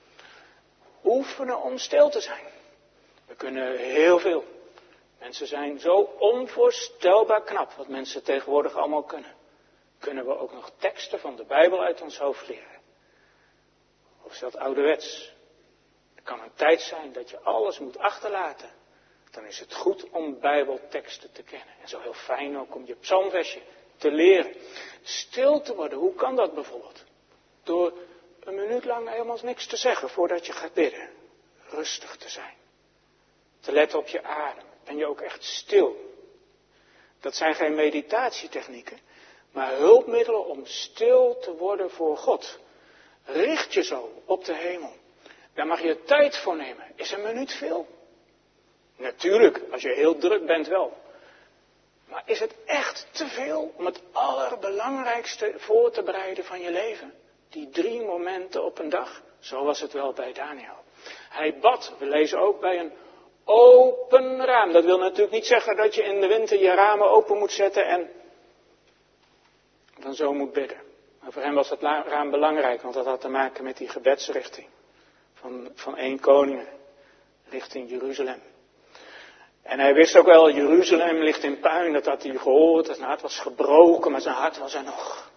Speaker 1: Oefenen om stil te zijn. We kunnen heel veel. Mensen zijn zo onvoorstelbaar knap wat mensen tegenwoordig allemaal kunnen. Kunnen we ook nog teksten van de Bijbel uit ons hoofd leren? Of is dat ouderwets? Er kan een tijd zijn dat je alles moet achterlaten. Dan is het goed om Bijbelteksten te kennen. En zo heel fijn ook om je psalmversje te leren. Stil te worden, hoe kan dat bijvoorbeeld? Door een minuut lang helemaal niks te zeggen voordat je gaat bidden. Rustig te zijn. Te letten op je adem. Ben je ook echt stil? Dat zijn geen meditatietechnieken, maar hulpmiddelen om stil te worden voor God. Richt je zo op de hemel. Daar mag je tijd voor nemen. Is een minuut veel? Natuurlijk, als je heel druk bent wel. Maar is het echt te veel om het allerbelangrijkste voor te bereiden van je leven? Die 3 momenten op een dag? Zo was het wel bij Daniel. Hij bad, we lezen ook bij een open raam. Dat wil natuurlijk niet zeggen dat je in de winter je ramen open moet zetten en dan zo moet bidden. Maar voor hem was dat raam belangrijk, want dat had te maken met die gebedsrichting van 1 Koningen. richting Jeruzalem. En hij wist ook wel, Jeruzalem ligt in puin, dat had hij gehoord. Zijn hart was gebroken, maar zijn hart was er nog.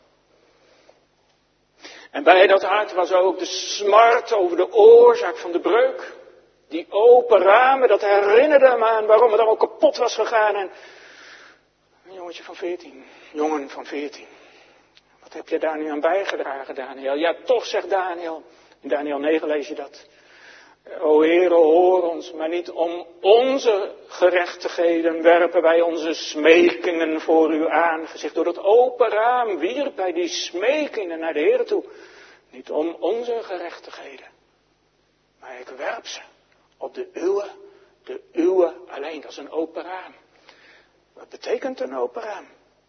Speaker 1: En bij dat hart was ook de smart over de oorzaak van de breuk. Die open ramen, dat herinnerde hem aan waarom het allemaal kapot was gegaan. En een jongetje van 14, jongen van 14. Wat heb je daar nu aan bijgedragen, Daniel? Ja, toch, zegt Daniel. In Daniel 9 lees je dat. O Heere, hoor ons, maar niet om onze gerechtigheden werpen wij onze smekingen voor uw aangezicht. Door dat open raam wierp hij die smekingen naar de Heere toe. Niet om onze gerechtigheden, maar ik werp ze op de uwe alleen. Dat is een open raam. Wat betekent een open raam?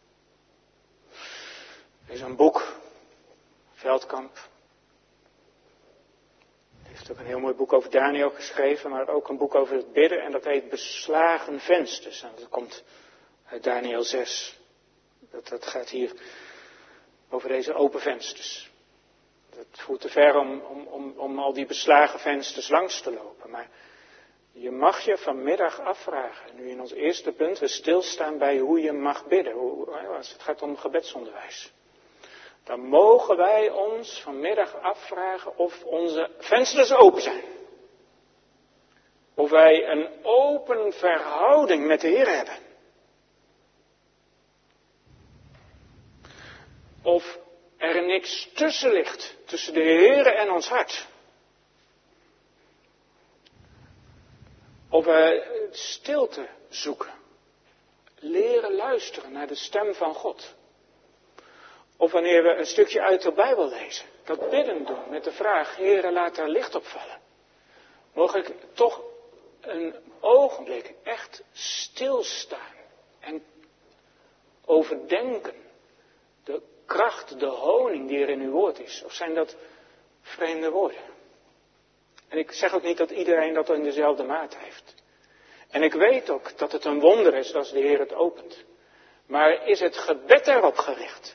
Speaker 1: Er is een boek, Veldkamp. Hij heeft ook een heel mooi boek over Daniel geschreven, maar ook een boek over het bidden. En dat heet Beslagen Vensters. En dat komt uit Daniel 6. Dat gaat hier over deze open vensters. Het voert te ver om al die beslagen vensters langs te lopen. Maar je mag je vanmiddag afvragen, nu in ons eerste punt we stilstaan bij hoe je mag bidden. Als het gaat om gebedsonderwijs. Dan mogen wij ons vanmiddag afvragen of onze vensters open zijn. Of wij een open verhouding met de Heer hebben. Of er niks tussen ligt, tussen de Heer en ons hart. Of wij stilte zoeken. Leren luisteren naar de stem van God. Of wanneer we een stukje uit de Bijbel lezen. Dat bidden doen met de vraag, Heere, laat daar licht op vallen. Mogen ik toch een ogenblik echt stilstaan. En overdenken. De kracht, de honing die er in uw woord is. Of zijn dat vreemde woorden? En ik zeg ook niet dat iedereen dat in dezelfde mate heeft. En ik weet ook dat het een wonder is als de Heer het opent. Maar is het gebed erop gericht?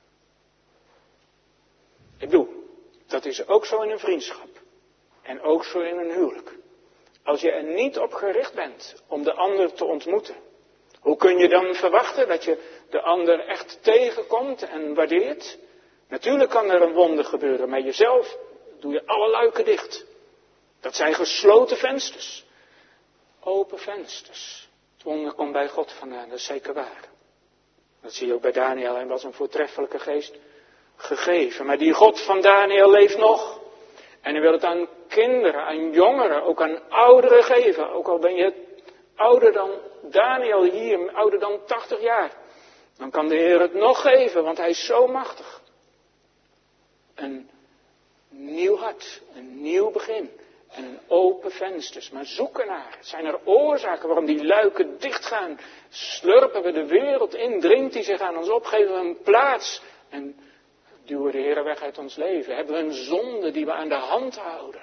Speaker 1: Ik bedoel, dat is ook zo in een vriendschap. En ook zo in een huwelijk. Als je er niet op gericht bent om de ander te ontmoeten. Hoe kun je dan verwachten dat je de ander echt tegenkomt en waardeert? Natuurlijk kan er een wonder gebeuren, maar jezelf doe je alle luiken dicht. Dat zijn gesloten vensters. Open vensters. Het wonder komt bij God vandaan, dat is zeker waar. Dat zie je ook bij Daniel, hij was een voortreffelijke geest gegeven. Maar die God van Daniel leeft nog. En hij wil het aan kinderen, aan jongeren, ook aan ouderen geven. Ook al ben je ouder dan Daniel hier, ouder dan 80 jaar. Dan kan de Heer het nog geven, want hij is zo machtig. Een nieuw hart, een nieuw begin. En een open vensters, maar zoeken naar. Zijn er oorzaken waarom die luiken dichtgaan? Slurpen we de wereld in, dringt die zich aan ons op, geven we een plaats. En duwen de Heer weg uit ons leven. Hebben we een zonde die we aan de hand houden.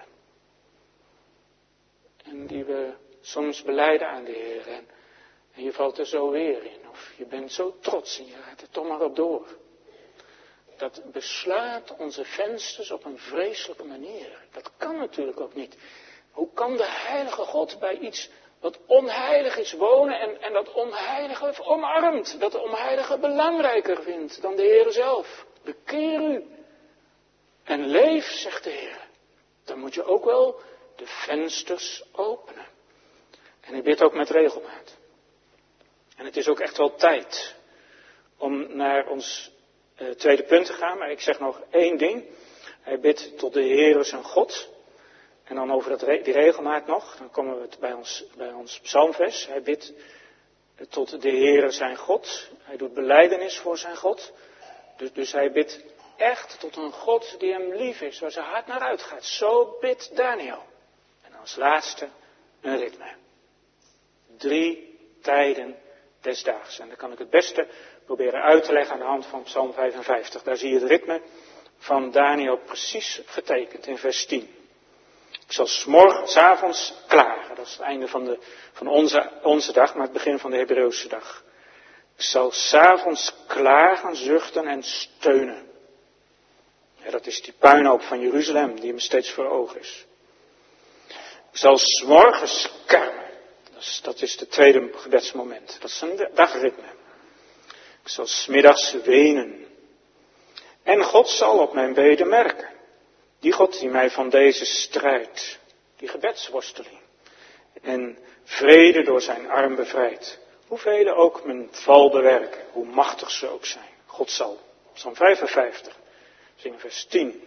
Speaker 1: En die we soms belijden aan de Heer. En je valt er zo weer in. Of je bent zo trots en je gaat er toch maar op door. Dat beslaat onze vensters op een vreselijke manier. Dat kan natuurlijk ook niet. Hoe kan de heilige God bij iets wat onheilig is wonen en dat onheilige omarmt? Dat onheilige belangrijker vindt dan de Heer zelf. Bekeer u en leef, zegt de Heer. Dan moet je ook wel de vensters openen. En ik bid ook met regelmaat. En het is ook echt wel tijd om naar ons tweede punt te gaan, maar ik zeg nog één ding. Hij bidt tot de Heere zijn God. En dan over die regelmaat nog, dan komen we bij ons psalmvers. Hij bidt tot de Heere zijn God. Hij doet belijdenis voor zijn God. Dus hij bidt echt tot een God die hem lief is, waar zijn hart naar uitgaat. Zo bidt Daniel. En als laatste een ritme. 3 tijden des daags. En dan kan ik het beste proberen uit te leggen aan de hand van Psalm 55. Daar zie je het ritme van Daniel precies getekend in vers 10. Ik zal 's avonds klagen. Dat is het einde van onze dag, maar het begin van de Hebreeuwse dag. Ik zal 's avonds klagen, zuchten en steunen. Ja, dat is die puinhoop van Jeruzalem die hem steeds voor ogen is. Ik zal 's morgens kermen. Dat is het tweede gebedsmoment. Dat is een dagritme. Ik zal 's middags wenen. En God zal op mijn beden merken. Die God die mij van deze strijd, die gebedsworsteling, en vrede door zijn arm bevrijdt. Hoeveel ook mijn val bewerken, hoe machtig ze ook zijn. God zal. Psalm 55, zingen vers 10.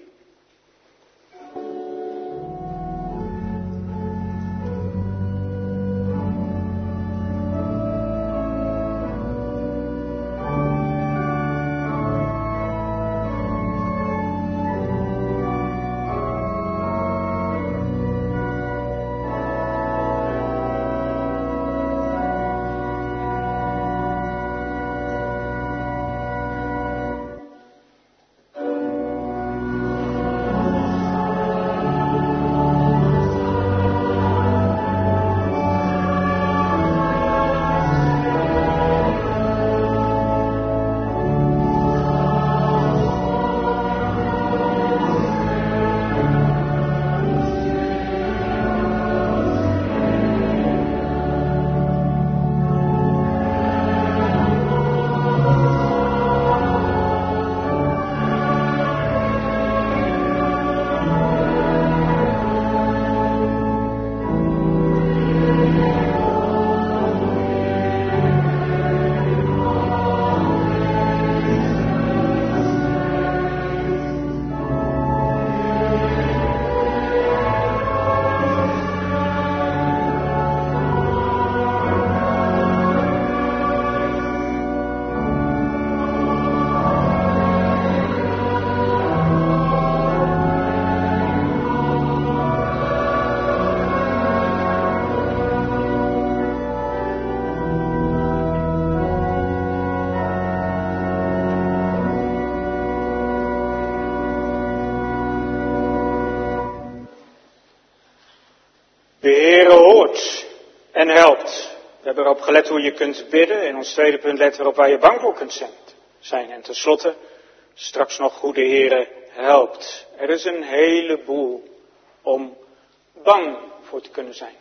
Speaker 1: De Heere hoort en helpt. We hebben erop gelet hoe je kunt bidden. In ons tweede punt letten we erop waar je bang voor kunt zijn. En tenslotte, straks nog hoe de Heere helpt. Er is een heleboel om bang voor te kunnen zijn.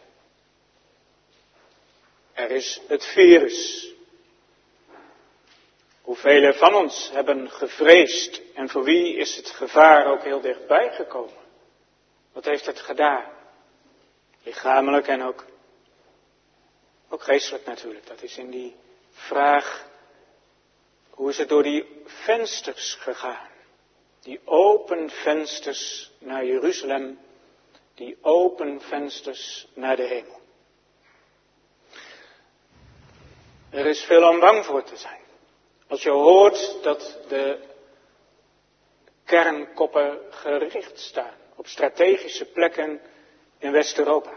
Speaker 1: Er is het virus. Hoeveel van ons hebben gevreesd en voor wie is het gevaar ook heel dichtbij gekomen? Wat heeft het gedaan? Lichamelijk en ook geestelijk natuurlijk. Dat is in die vraag, hoe is het door die vensters gegaan? Die open vensters naar Jeruzalem, die open vensters naar de hemel. Er is veel om bang voor te zijn. Als je hoort dat de kernkoppen gericht staan op strategische plekken in West-Europa.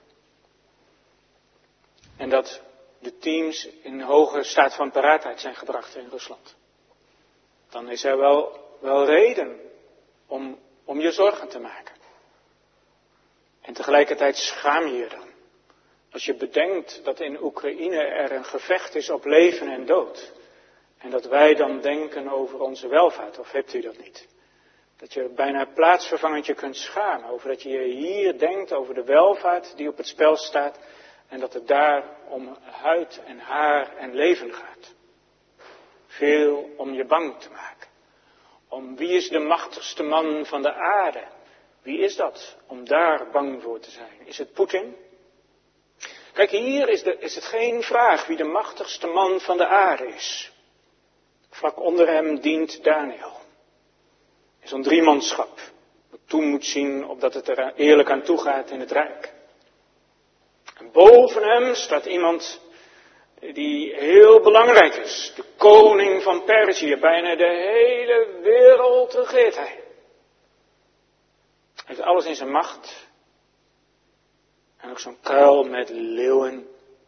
Speaker 1: En dat de teams in hoge staat van paraatheid zijn gebracht in Rusland. Dan is er wel reden om je zorgen te maken. En tegelijkertijd schaam je je dan. Als je bedenkt dat in Oekraïne er een gevecht is op leven en dood. En dat wij dan denken over onze welvaart, of hebt u dat niet? Dat je bijna plaatsvervangend je kunt schamen over dat je hier denkt over de welvaart die op het spel staat. En dat het daar om huid en haar en leven gaat. Veel om je bang te maken. Om wie is de machtigste man van de aarde? Wie is dat om daar bang voor te zijn? Is het Poetin? Kijk, hier is het geen vraag wie de machtigste man van de aarde is. Vlak onder hem dient Daniel. In zo'n driemanschap. Dat toe moet zien opdat het er eerlijk aan toe gaat in het rijk. En boven hem staat iemand die heel belangrijk is. De koning van Perzië. Bijna de hele wereld regeert hij. Hij heeft alles in zijn macht. En ook zo'n kuil met leeuwen.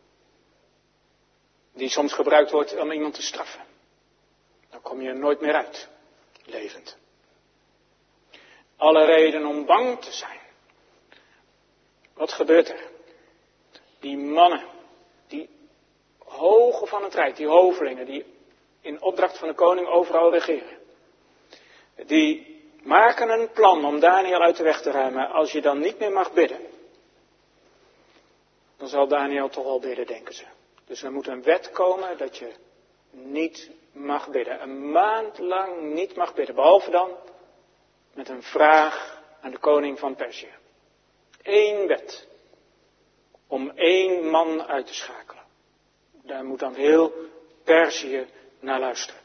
Speaker 1: Die soms gebruikt wordt om iemand te straffen. Dan kom je er nooit meer uit. Levend. Alle reden om bang te zijn. Wat gebeurt er? Die mannen, die hogen van het rijk, die hovelingen, die in opdracht van de koning overal regeren. Die maken een plan om Daniel uit de weg te ruimen als je dan niet meer mag bidden. dan zal Daniel toch wel bidden, denken ze. Dus er moet een wet komen dat je niet mag bidden. Een maand lang niet mag bidden. Behalve dan met een vraag aan de koning van Perzië. 1 wet. Om 1 man uit te schakelen. Daar moet dan heel Perzië naar luisteren.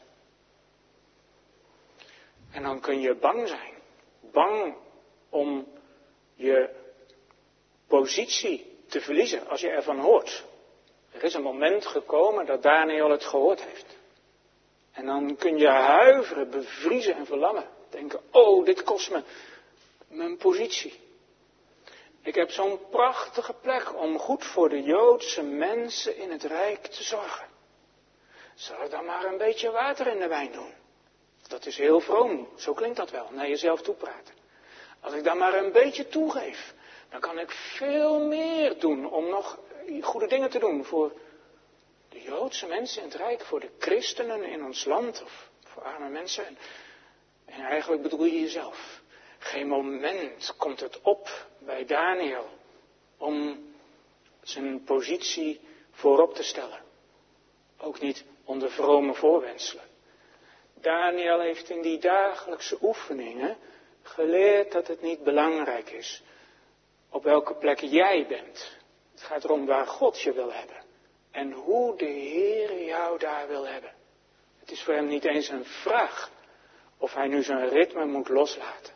Speaker 1: En dan kun je bang zijn. Bang om je positie te verliezen als je ervan hoort. Er is een moment gekomen dat Daniel het gehoord heeft. En dan kun je huiveren, bevriezen en verlammen. Denken, oh, dit kost me mijn positie. Ik heb zo'n prachtige plek om goed voor de Joodse mensen in het Rijk te zorgen. Zal ik dan maar een beetje water in de wijn doen? Dat is heel vroom, zo klinkt dat wel, naar jezelf toepraten. Als ik dan maar een beetje toegeef, dan kan ik veel meer doen om nog goede dingen te doen voor de Joodse mensen in het Rijk, voor de christenen in ons land of voor arme mensen. En eigenlijk bedoel je jezelf. Geen moment komt het op bij Daniel om zijn positie voorop te stellen. Ook niet onder vrome voorwendselen. Daniel heeft in die dagelijkse oefeningen geleerd dat het niet belangrijk is op welke plek jij bent. Het gaat erom waar God je wil hebben. En hoe de Heer jou daar wil hebben. Het is voor hem niet eens een vraag of hij nu zijn ritme moet loslaten.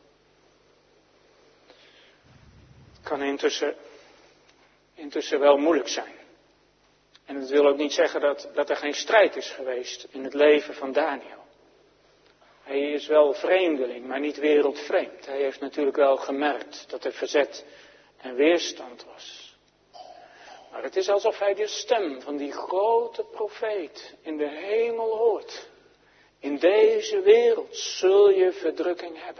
Speaker 1: Het kan intussen wel moeilijk zijn. En het wil ook niet zeggen dat er geen strijd is geweest in het leven van Daniel. Hij is wel vreemdeling, maar niet wereldvreemd. Hij heeft natuurlijk wel gemerkt dat er verzet en weerstand was. Maar het is alsof hij de stem van die grote profeet in de hemel hoort. In deze wereld zul je verdrukking hebben.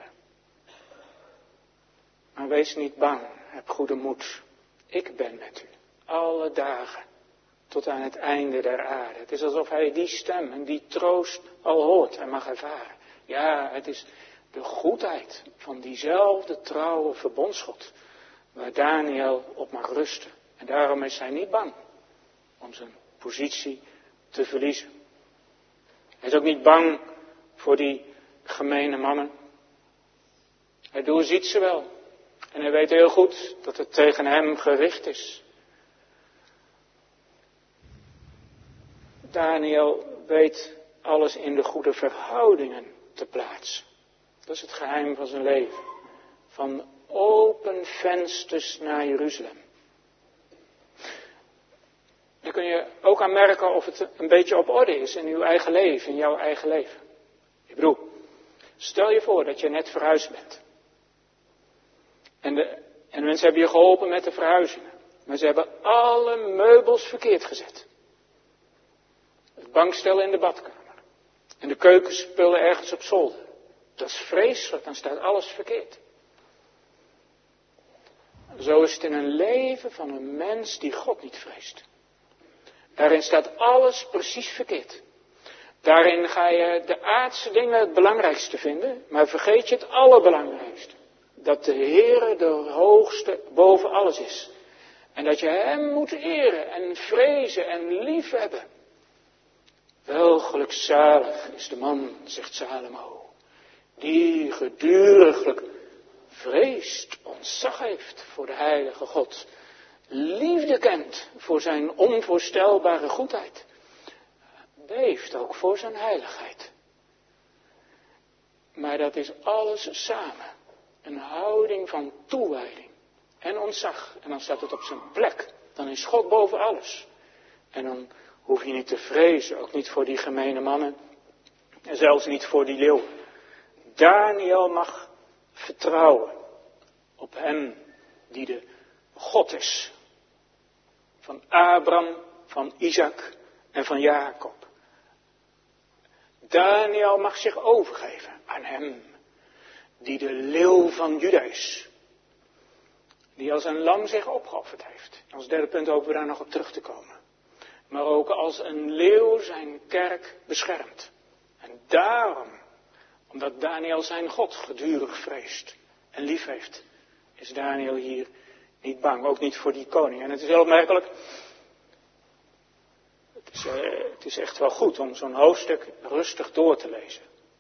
Speaker 1: Maar wees niet bang, heb goede moed. Ik ben met u, alle dagen, tot aan het einde der aarde. Het is alsof hij die stem en die troost al hoort en mag ervaren. Ja, het is de goedheid van diezelfde trouwe verbondsgod, waar Daniel op mag rusten. En daarom is hij niet bang om zijn positie te verliezen. Hij is ook niet bang voor die gemene mannen. Hij doorziet ze wel. En hij weet heel goed dat het tegen hem gericht is. Daniel weet alles in de goede verhoudingen te plaatsen. Dat is het geheim van zijn leven. Van open vensters naar Jeruzalem. Dan kun je ook aan merken of het een beetje op orde is in uw eigen leven, in jouw eigen leven. Ik bedoel, stel je voor dat je net verhuisd bent. En de mensen hebben je geholpen met de verhuizingen. Maar ze hebben alle meubels verkeerd gezet. Het bankstel in de badkamer. En de keukenspullen ergens op zolder. Dat is vreselijk, dan staat alles verkeerd. Zo is het in een leven van een mens die God niet vreest. Daarin staat alles precies verkeerd. Daarin ga je de aardse dingen het belangrijkste vinden, maar vergeet je het allerbelangrijkste. Dat de Heere de hoogste boven alles is. En dat je hem moet eren en vrezen en liefhebben. Wel gelukzalig is de man, zegt Salomo, die geduriglijk vreest, ontzag heeft voor de heilige God. Liefde kent voor zijn onvoorstelbare goedheid. Beeft ook voor zijn heiligheid. Maar dat is alles samen. Een houding van toewijding en ontzag. En dan staat het op zijn plek. Dan is God boven alles. En dan hoef je niet te vrezen. Ook niet voor die gemene mannen. En zelfs niet voor die leeuw. Daniel mag vertrouwen op hem die de God is. Van Abraham, van Isaac en van Jacob. Daniel mag zich overgeven aan hem. Die de leeuw van Juda is. Die als een lam zich opgeofferd heeft. Als derde punt hopen we daar nog op terug te komen. Maar ook als een leeuw zijn kerk beschermt. En daarom, omdat Daniel zijn God gedurig vreest en lief heeft, is Daniel hier Niet bang, ook niet voor die koning. En het is heel opmerkelijk. Het is echt wel goed om zo'n hoofdstuk rustig door te lezen.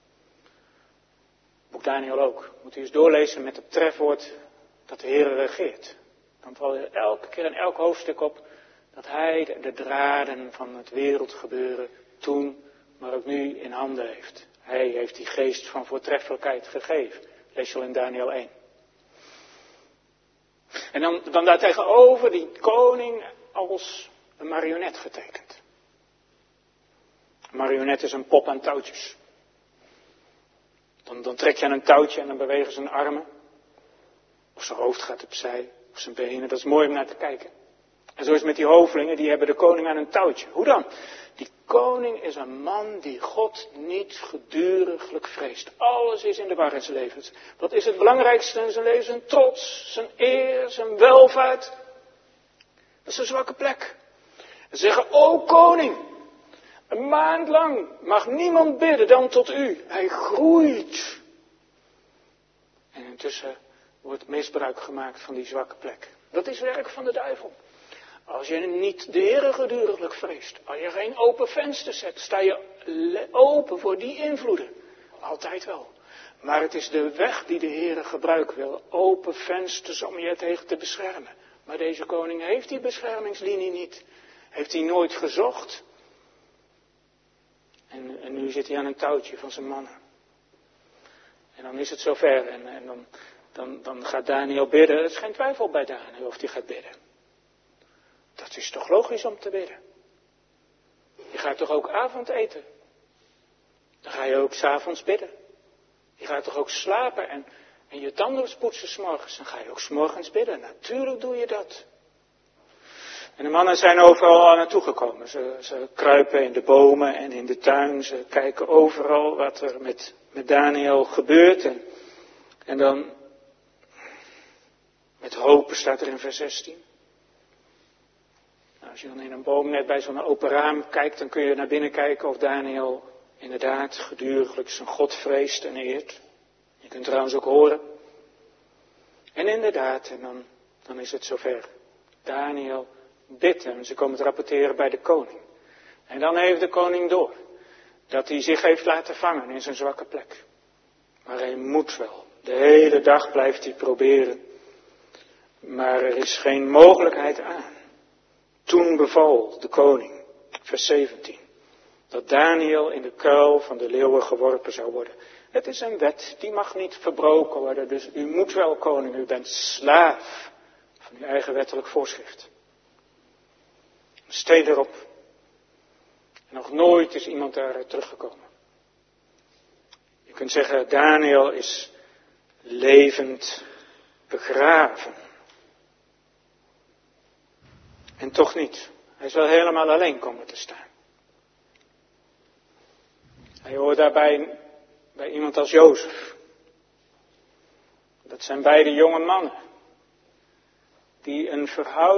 Speaker 1: Boek Daniel ook. Moet u eens doorlezen met het trefwoord dat de Heer regeert. Dan val je elke keer in elk hoofdstuk op dat hij de draden van het wereldgebeuren toen, maar ook nu in handen heeft. Hij heeft die geest van voortreffelijkheid gegeven. Lees je al in Daniel 1. En dan daartegenover die koning als een marionet getekend. Een marionet is een pop aan touwtjes. Dan trek je aan een touwtje en dan bewegen zijn armen. Of zijn hoofd gaat opzij. Of zijn benen. Dat is mooi om naar te kijken. En zo is het met die hovelingen. Die hebben de koning aan een touwtje. Hoe dan? Die koning is een man die God niet geduriglijk vreest. Alles is in de war in zijn leven. Wat is het belangrijkste in zijn leven? Zijn trots, zijn eer, zijn welvaart. Dat is een zwakke plek. En zeggen, o koning, een maand lang mag niemand bidden dan tot u. Hij groeit. En intussen wordt misbruik gemaakt van die zwakke plek. Dat is werk van de duivel. Als je niet de Heere geduriglijk vreest, als je geen open vensters zet, sta je open voor die invloeden. Altijd wel. Maar het is de weg die de Heere gebruiken wil. Open vensters om je tegen te beschermen. Maar deze koning heeft die beschermingslinie niet. Heeft hij nooit gezocht. En nu zit hij aan een touwtje van zijn mannen. En dan is het zover. En dan gaat Daniel bidden. Er is geen twijfel bij Daniel of hij gaat bidden. Dat is toch logisch om te bidden. Je gaat toch ook avondeten. Dan ga je ook 's avonds bidden. Je gaat toch ook slapen en je tanden poetsen 's morgens. Dan ga je ook 's morgens bidden. Natuurlijk doe je dat. En de mannen zijn overal naartoe gekomen. Ze kruipen in de bomen en in de tuin. Ze kijken overal wat er met Daniel gebeurt. En dan met hopen staat er in vers 16. Als je dan in een boom net bij zo'n open raam kijkt, dan kun je naar binnen kijken of Daniel inderdaad geduriglijk zijn God vreest en eert. Je kunt trouwens ook horen. En inderdaad, en dan is het zover. Daniel bidt hem, ze komen te rapporteren bij de koning. En dan heeft de koning door dat hij zich heeft laten vangen in zijn zwakke plek. Maar hij moet wel. De hele dag blijft hij proberen. Maar er is geen mogelijkheid aan. Toen beval de koning, vers 17, dat Daniel in de kuil van de leeuwen geworpen zou worden. Het is een wet, die mag niet verbroken worden, dus u moet wel, koning, u bent slaaf van uw eigen wettelijk voorschrift. Een steen erop. En nog nooit is iemand daaruit teruggekomen. Je kunt zeggen, Daniel is levend begraven. En toch niet. Hij is wel helemaal alleen komen te staan. Hij hoort daarbij bij iemand als Jozef. Dat zijn beide jonge mannen. Die een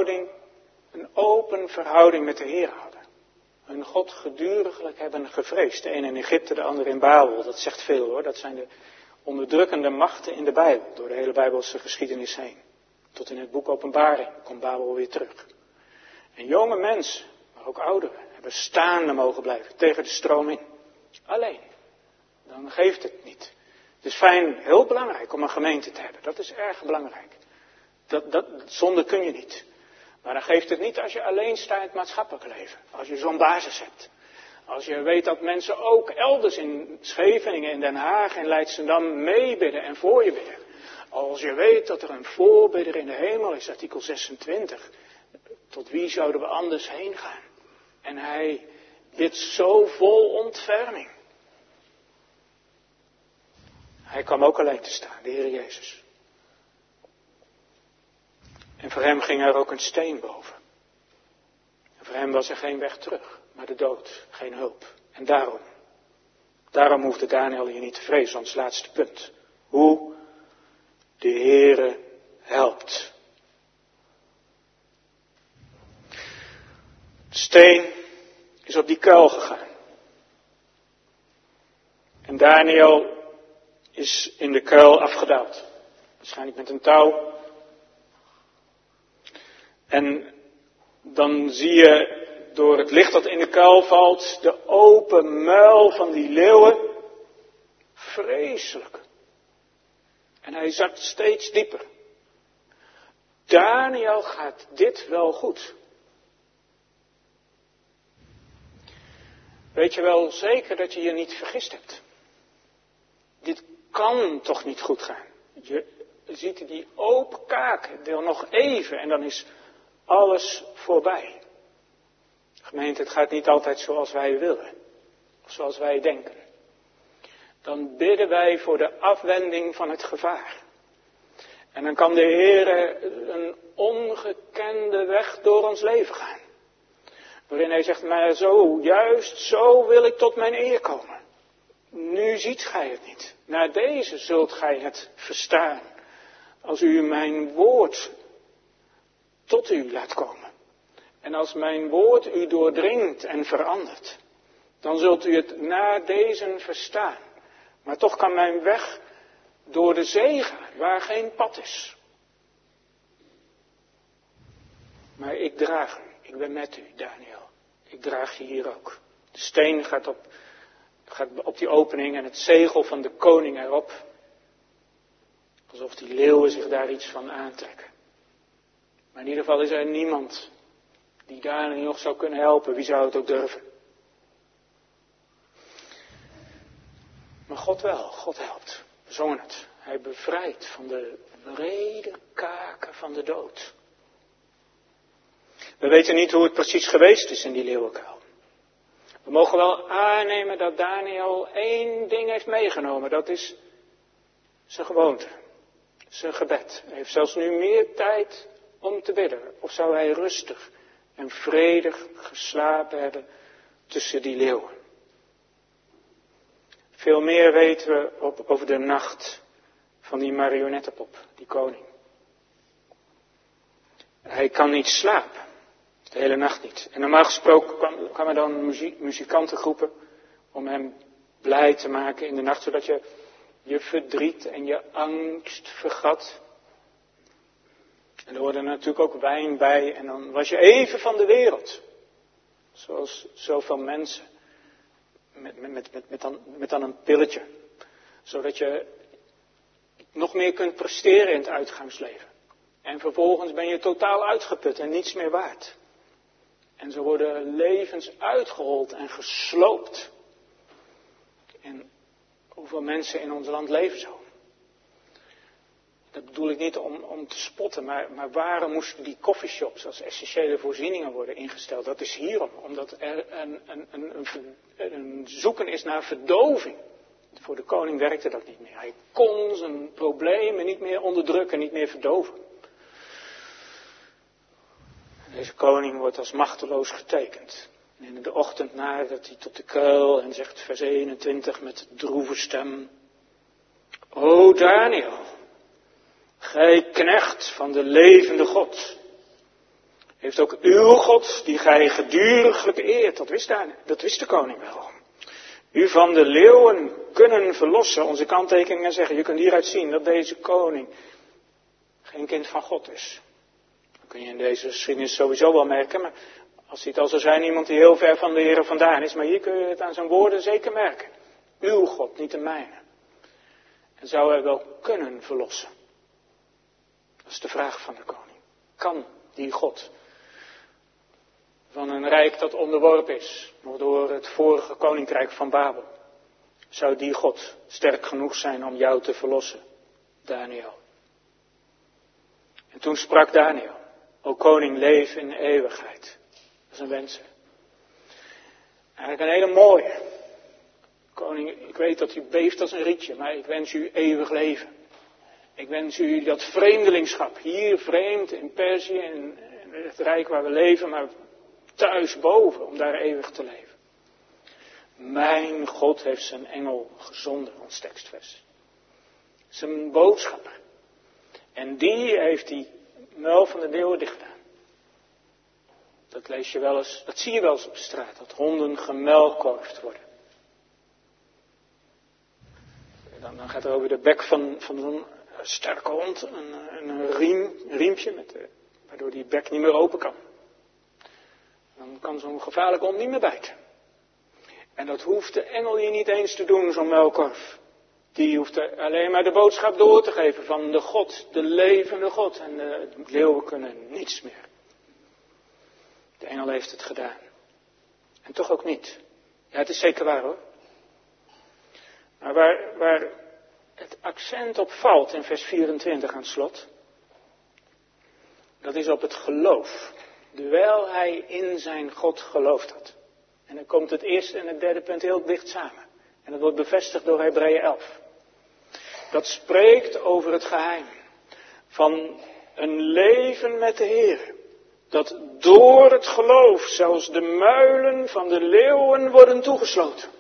Speaker 1: open verhouding met de Heer hadden. Hun God geduriglijk hebben gevreesd. De een in Egypte, de ander in Babel. Dat zegt veel hoor. Dat zijn de onderdrukkende machten in de Bijbel. Door de hele Bijbelse geschiedenis heen. Tot in het boek Openbaring komt Babel weer terug. En jonge mensen, maar ook ouderen, hebben staande mogen blijven tegen de stroom in. Alleen, dan geeft het niet. Het is fijn, heel belangrijk om een gemeente te hebben. Dat is erg belangrijk. Zonder kun je niet. Maar dan geeft het niet als je alleen staat in het maatschappelijk leven. Als je zo'n basis hebt. Als je weet dat mensen ook elders in Scheveningen, in Den Haag, in Leidschendam meebidden en voor je bidden. Als je weet dat er een voorbidder in de hemel is, artikel 26. Tot wie zouden we anders heen gaan? En hij bidt zo vol ontferming. Hij kwam ook alleen te staan, de Heer Jezus. En voor hem ging er ook een steen boven. En voor hem was er geen weg terug, maar de dood, geen hulp. En daarom hoefde Daniel hier niet te vrezen, ons laatste punt. Hoe de Heere helpt. De steen is op die kuil gegaan. En Daniel is in de kuil afgedaald. Waarschijnlijk met een touw. En dan zie je door het licht dat in de kuil valt, de open muil van die leeuwen. Vreselijk. En hij zakt steeds dieper. Daniel gaat dit wel goed. Weet je wel zeker dat je je niet vergist hebt? Dit kan toch niet goed gaan? Je ziet die open kaken, deel nog even en dan is alles voorbij. Gemeente, het gaat niet altijd zoals wij willen, of zoals wij denken. Dan bidden wij voor de afwending van het gevaar. En dan kan de Heer een ongekende weg door ons leven gaan. Waarin hij zegt, maar zo, juist zo wil ik tot mijn eer komen. Nu ziet gij het niet. Na deze zult gij het verstaan. Als u mijn woord tot u laat komen. En als mijn woord u doordringt en verandert. Dan zult u het na deze verstaan. Maar toch kan mijn weg door de zee gaan, waar geen pad is. Maar ik draag u. Ik ben met u, Daniel. Ik draag je hier ook. De steen gaat op die opening en het zegel van de koning erop. Alsof die leeuwen zich daar iets van aantrekken. Maar in ieder geval is er niemand die Daniel nog zou kunnen helpen. Wie zou het ook durven? Maar God wel, God helpt. We zongen het. Hij bevrijdt van de wrede kaken van de dood. We weten niet hoe het precies geweest is in die leeuwenkuil. We mogen wel aannemen dat Daniel één ding heeft meegenomen. Dat is zijn gewoonte. Zijn gebed. Hij heeft zelfs nu meer tijd om te bidden. Of zou hij rustig en vredig geslapen hebben tussen die leeuwen. Veel meer weten we over de nacht van die marionettenpop, die koning. Hij kan niet slapen. De hele nacht niet. En normaal gesproken kwamen dan muzikantengroepen om hem blij te maken in de nacht, zodat je je verdriet en je angst vergat. En er hoorde natuurlijk ook wijn bij en dan was je even van de wereld. Zoals zoveel mensen. Met dan een pilletje. Zodat je nog meer kunt presteren in het uitgangsleven. En vervolgens ben je totaal uitgeput en niets meer waard. En zo worden levens uitgehold en gesloopt. En hoeveel mensen in ons land leven zo? Dat bedoel ik niet om te spotten, maar waarom moesten die coffeeshops als essentiële voorzieningen worden ingesteld? Dat is hierom, omdat er een zoeken is naar verdoving. Voor de koning werkte dat niet meer. Hij kon zijn problemen niet meer onderdrukken, niet meer verdoven. Deze koning wordt als machteloos getekend. En in de ochtend nadert hij tot de kuil en zegt vers 21 met droeve stem. O Daniel, gij knecht van de levende God. Heeft ook uw God, die gij geduriglijk eert, dat wist de koning wel. U van de leeuwen kunnen verlossen. Onze kanttekeningen zeggen, je kunt hieruit zien dat deze koning geen kind van God is. Dat kun je in deze geschiedenis sowieso wel merken, maar als hij het al zou zijn, iemand die heel ver van de Heer vandaan is, maar hier kun je het aan zijn woorden zeker merken. Uw God, niet de mijne. En zou hij wel kunnen verlossen? Dat is de vraag van de koning. Kan die God van een rijk dat onderworpen is, nog door het vorige koninkrijk van Babel, zou die God sterk genoeg zijn om jou te verlossen, Daniel? En toen sprak Daniel, o koning, leef in eeuwigheid. Dat is een wens. Eigenlijk een hele mooie. Koning, ik weet dat u beeft als een rietje, maar ik wens u eeuwig leven. Ik wens u dat vreemdelingschap, hier vreemd in Perzië, in het rijk waar we leven, maar thuis boven, om daar eeuwig te leven. Mijn God heeft zijn engel gezonden, ons tekstvers. Zijn boodschapper. En die heeft die muil van de leeuwen dicht gedaan. Dat lees je wel eens, dat zie je wel eens op straat, dat honden gemelkorfd worden. Dan gaat er over de bek van zo'n sterke hond een riempje met Waardoor die bek niet meer open kan. Dan kan zo'n gevaarlijke hond niet meer bijten. En dat hoeft de engel je niet eens te doen, zo'n muilkorf. Die hoeft alleen maar de boodschap door te geven van de God, de levende God. En de leeuwen kunnen niets meer. De engel heeft het gedaan. En toch ook niet. Ja, het is zeker waar hoor. Maar waar het accent op valt in vers 24 aan het slot. Dat is op het geloof. Terwijl hij in zijn God geloofd had. En dan komt het eerste en het derde punt heel dicht samen. En dat wordt bevestigd door Hebreeën 11. Dat spreekt over het geheim van een leven met de Heer. Dat door het geloof zelfs de muilen van de leeuwen worden toegesloten.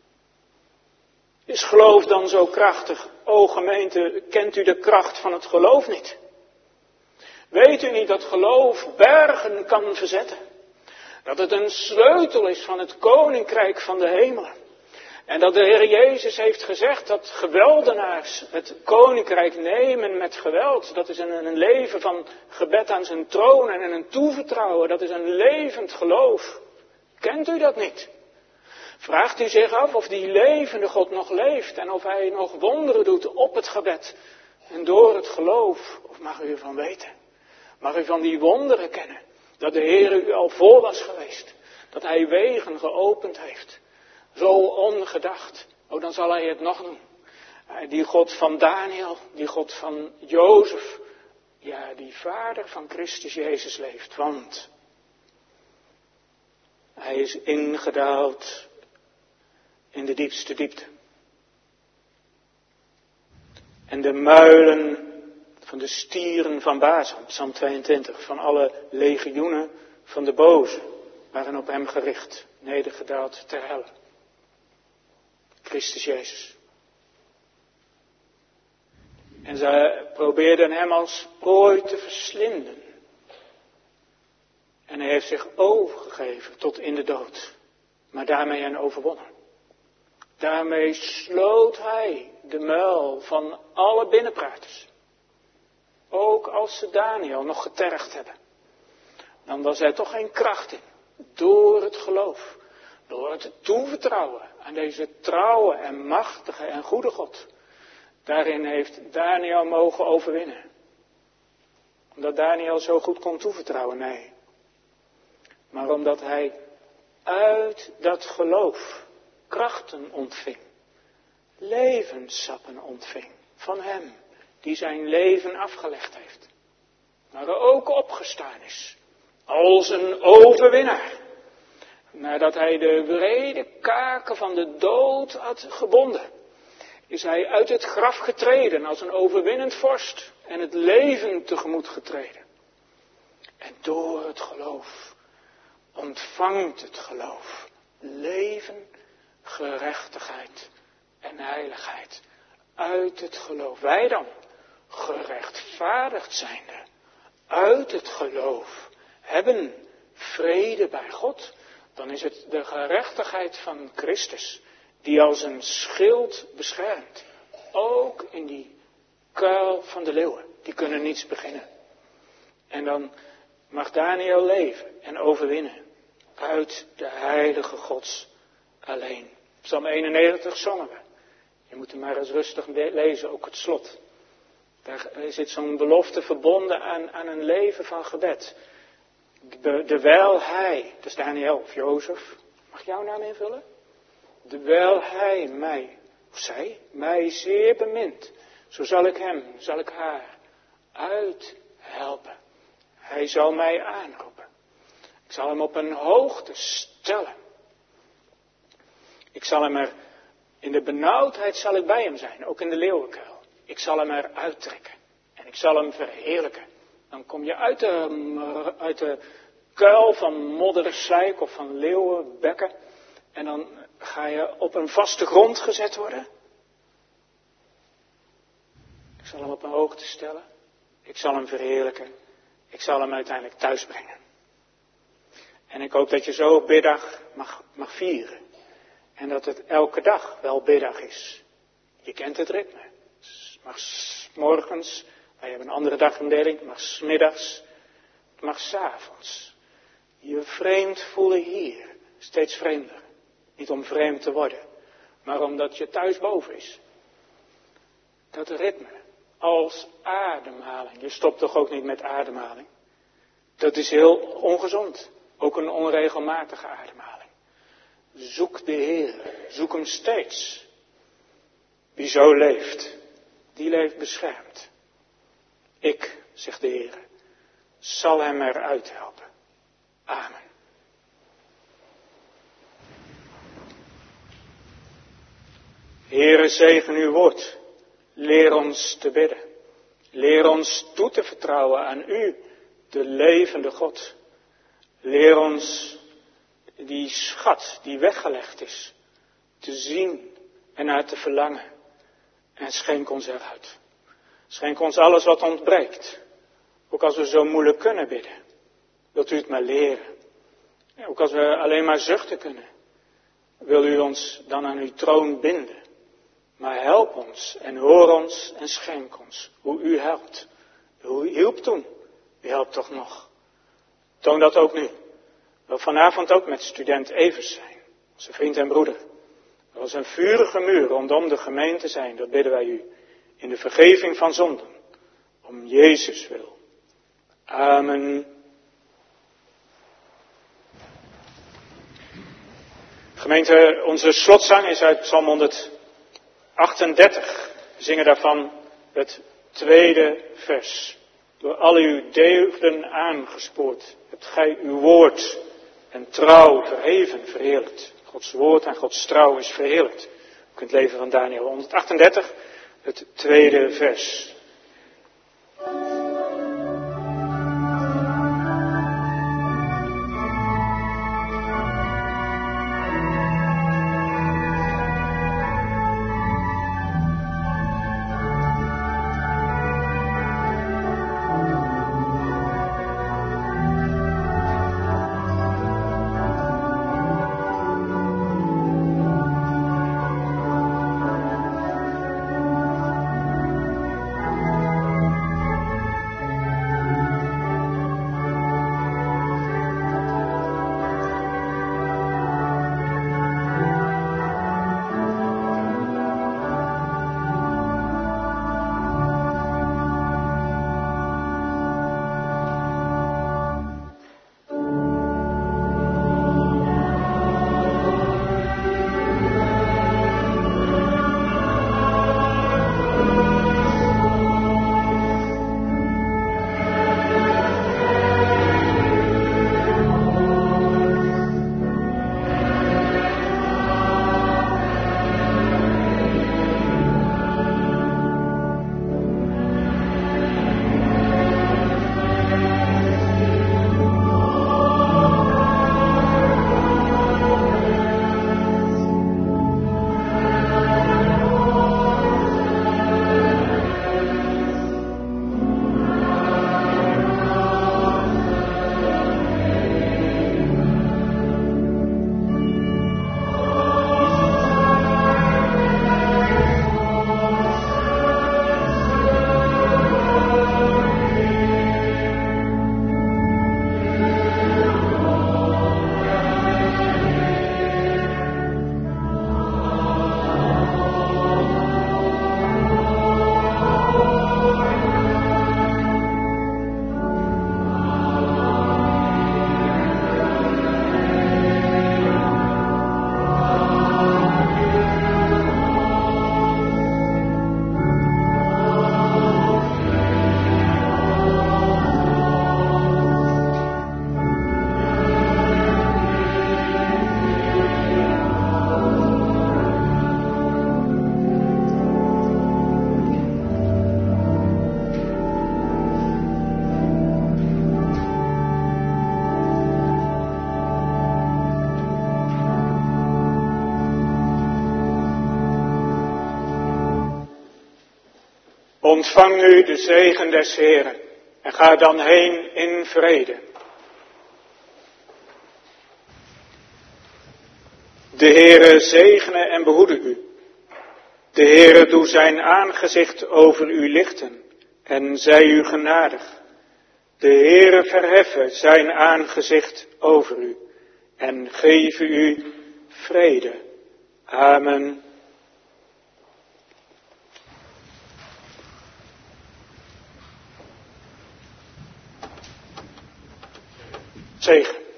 Speaker 1: Is geloof dan zo krachtig? O gemeente, kent u de kracht van het geloof niet? Weet u niet dat geloof bergen kan verzetten? Dat het een sleutel is van het koninkrijk van de hemelen. En dat de Heer Jezus heeft gezegd dat geweldenaars het koninkrijk nemen met geweld. Dat is een leven van gebed aan zijn troon en een toevertrouwen. Dat is een levend geloof. Kent u dat niet? Vraagt u zich af of die levende God nog leeft en of hij nog wonderen doet op het gebed en door het geloof? Of mag u ervan weten? Mag u van die wonderen kennen? Dat de Heer u al voor was geweest. Dat hij wegen geopend heeft. Zo ongedacht. Oh, dan zal hij het nog doen. Die God van Daniel, die God van Jozef. Ja, die vader van Christus Jezus leeft. Want hij is ingedaald in de diepste diepte. En de muilen van de stieren van Bazan, Psalm 22, van alle legioenen van de boze, waren op hem gericht, nedergedaald ter helle. Christus Jezus. En zij probeerden hem als prooi te verslinden. En hij heeft zich overgegeven tot in de dood, maar daarmee hen overwonnen. Daarmee sloot hij de muil van alle binnenpraters. Ook als ze Daniel nog getergd hebben. Dan was er toch geen kracht in. Door het geloof. Door het toevertrouwen aan deze trouwe en machtige en goede God. Daarin heeft Daniel mogen overwinnen. Omdat Daniel zo goed kon toevertrouwen? Nee. Maar omdat hij uit dat geloof krachten ontving. Levenssappen ontving van hem. Die zijn leven afgelegd heeft. Maar er ook opgestaan is. Als een overwinnaar. Nadat hij de wrede kaken van de dood had gebonden. Is hij uit het graf getreden als een overwinnend vorst. En het leven tegemoet getreden. En door het geloof ontvangt het geloof leven, gerechtigheid en heiligheid. Uit het geloof. Wij dan, gerechtvaardigd zijnde, uit het geloof, hebben vrede bij God. Dan is het de gerechtigheid van Christus, die als een schild beschermt. Ook in die kuil van de leeuwen, die kunnen niets beginnen. En dan mag Daniel leven en overwinnen. Uit de heilige Gods alleen. Psalm 91 zongen we. Je moet hem maar eens rustig lezen, ook het slot. Daar zit zo'n belofte verbonden aan een leven van gebed. Terwijl hij, dat is Daniel of Jozef, mag jouw naam invullen? Terwijl hij mij, of zij, mij zeer bemint, zo zal ik hem, zal ik haar uithelpen. Hij zal mij aanroepen. Ik zal hem op een hoogte stellen. Ik zal hem in de benauwdheid zal ik bij hem zijn, ook in de leeuwenkuil. Ik zal hem eruit trekken en ik zal hem verheerlijken. Dan kom je uit de kuil van modderslijk of van leeuwenbekken. En dan ga je op een vaste grond gezet worden. Ik zal hem op een hoogte stellen. Ik zal hem verheerlijken. Ik zal hem uiteindelijk thuis brengen. En ik hoop dat je zo biddag mag vieren. En dat het elke dag wel biddag is. Je kent het ritme. Het mag 's morgens, wij hebben een andere dagindeling, het mag 's middags, Het mag 's avonds. Je vreemd voelen hier, steeds vreemder. Niet om vreemd te worden, maar omdat je thuis boven is. Dat ritme, als ademhaling. Je stopt toch ook niet met ademhaling? Dat is heel ongezond. Ook een onregelmatige ademhaling. Zoek de Heer, zoek hem steeds. Wie zo leeft, die leeft beschermd. Ik, zegt de Heer, zal hem eruit helpen. Amen. Heere, zegen uw woord. Leer ons te bidden. Leer ons toe te vertrouwen aan u, de levende God. Leer ons die schat die weggelegd is, te zien en naar te verlangen. En schenk ons eruit. Schenk ons alles wat ontbreekt. Ook als we zo moeilijk kunnen bidden. Wilt u het maar leren. Ook als we alleen maar zuchten kunnen. Wil u ons dan aan uw troon binden. Maar help ons en hoor ons en schenk ons hoe u helpt. Hoe u hielp toen. U helpt toch nog. Toon dat ook nu. We vanavond ook met student Evers zijn. Onze vriend en broeder. Er was een vurige muur rondom de gemeente zijn. Dat bidden wij u. In de vergeving van zonden. Om Jezus wil. Amen. Gemeente, onze slotzang is uit Psalm 138. We zingen daarvan het tweede vers. Door al uw deugden aangespoord, hebt gij uw woord en trouw verheven, verheerlijkt. Gods woord en Gods trouw is verheerlijkt. Ook in het leven van Daniel 138, het tweede vers. Ontvang nu de zegen des Heeren en ga dan heen in vrede. De Heere zegene en behoede u. De Heere doe zijn aangezicht over u lichten en zij u genadig. De Heere verheffen zijn aangezicht over u en geven u vrede. Amen. Zegen.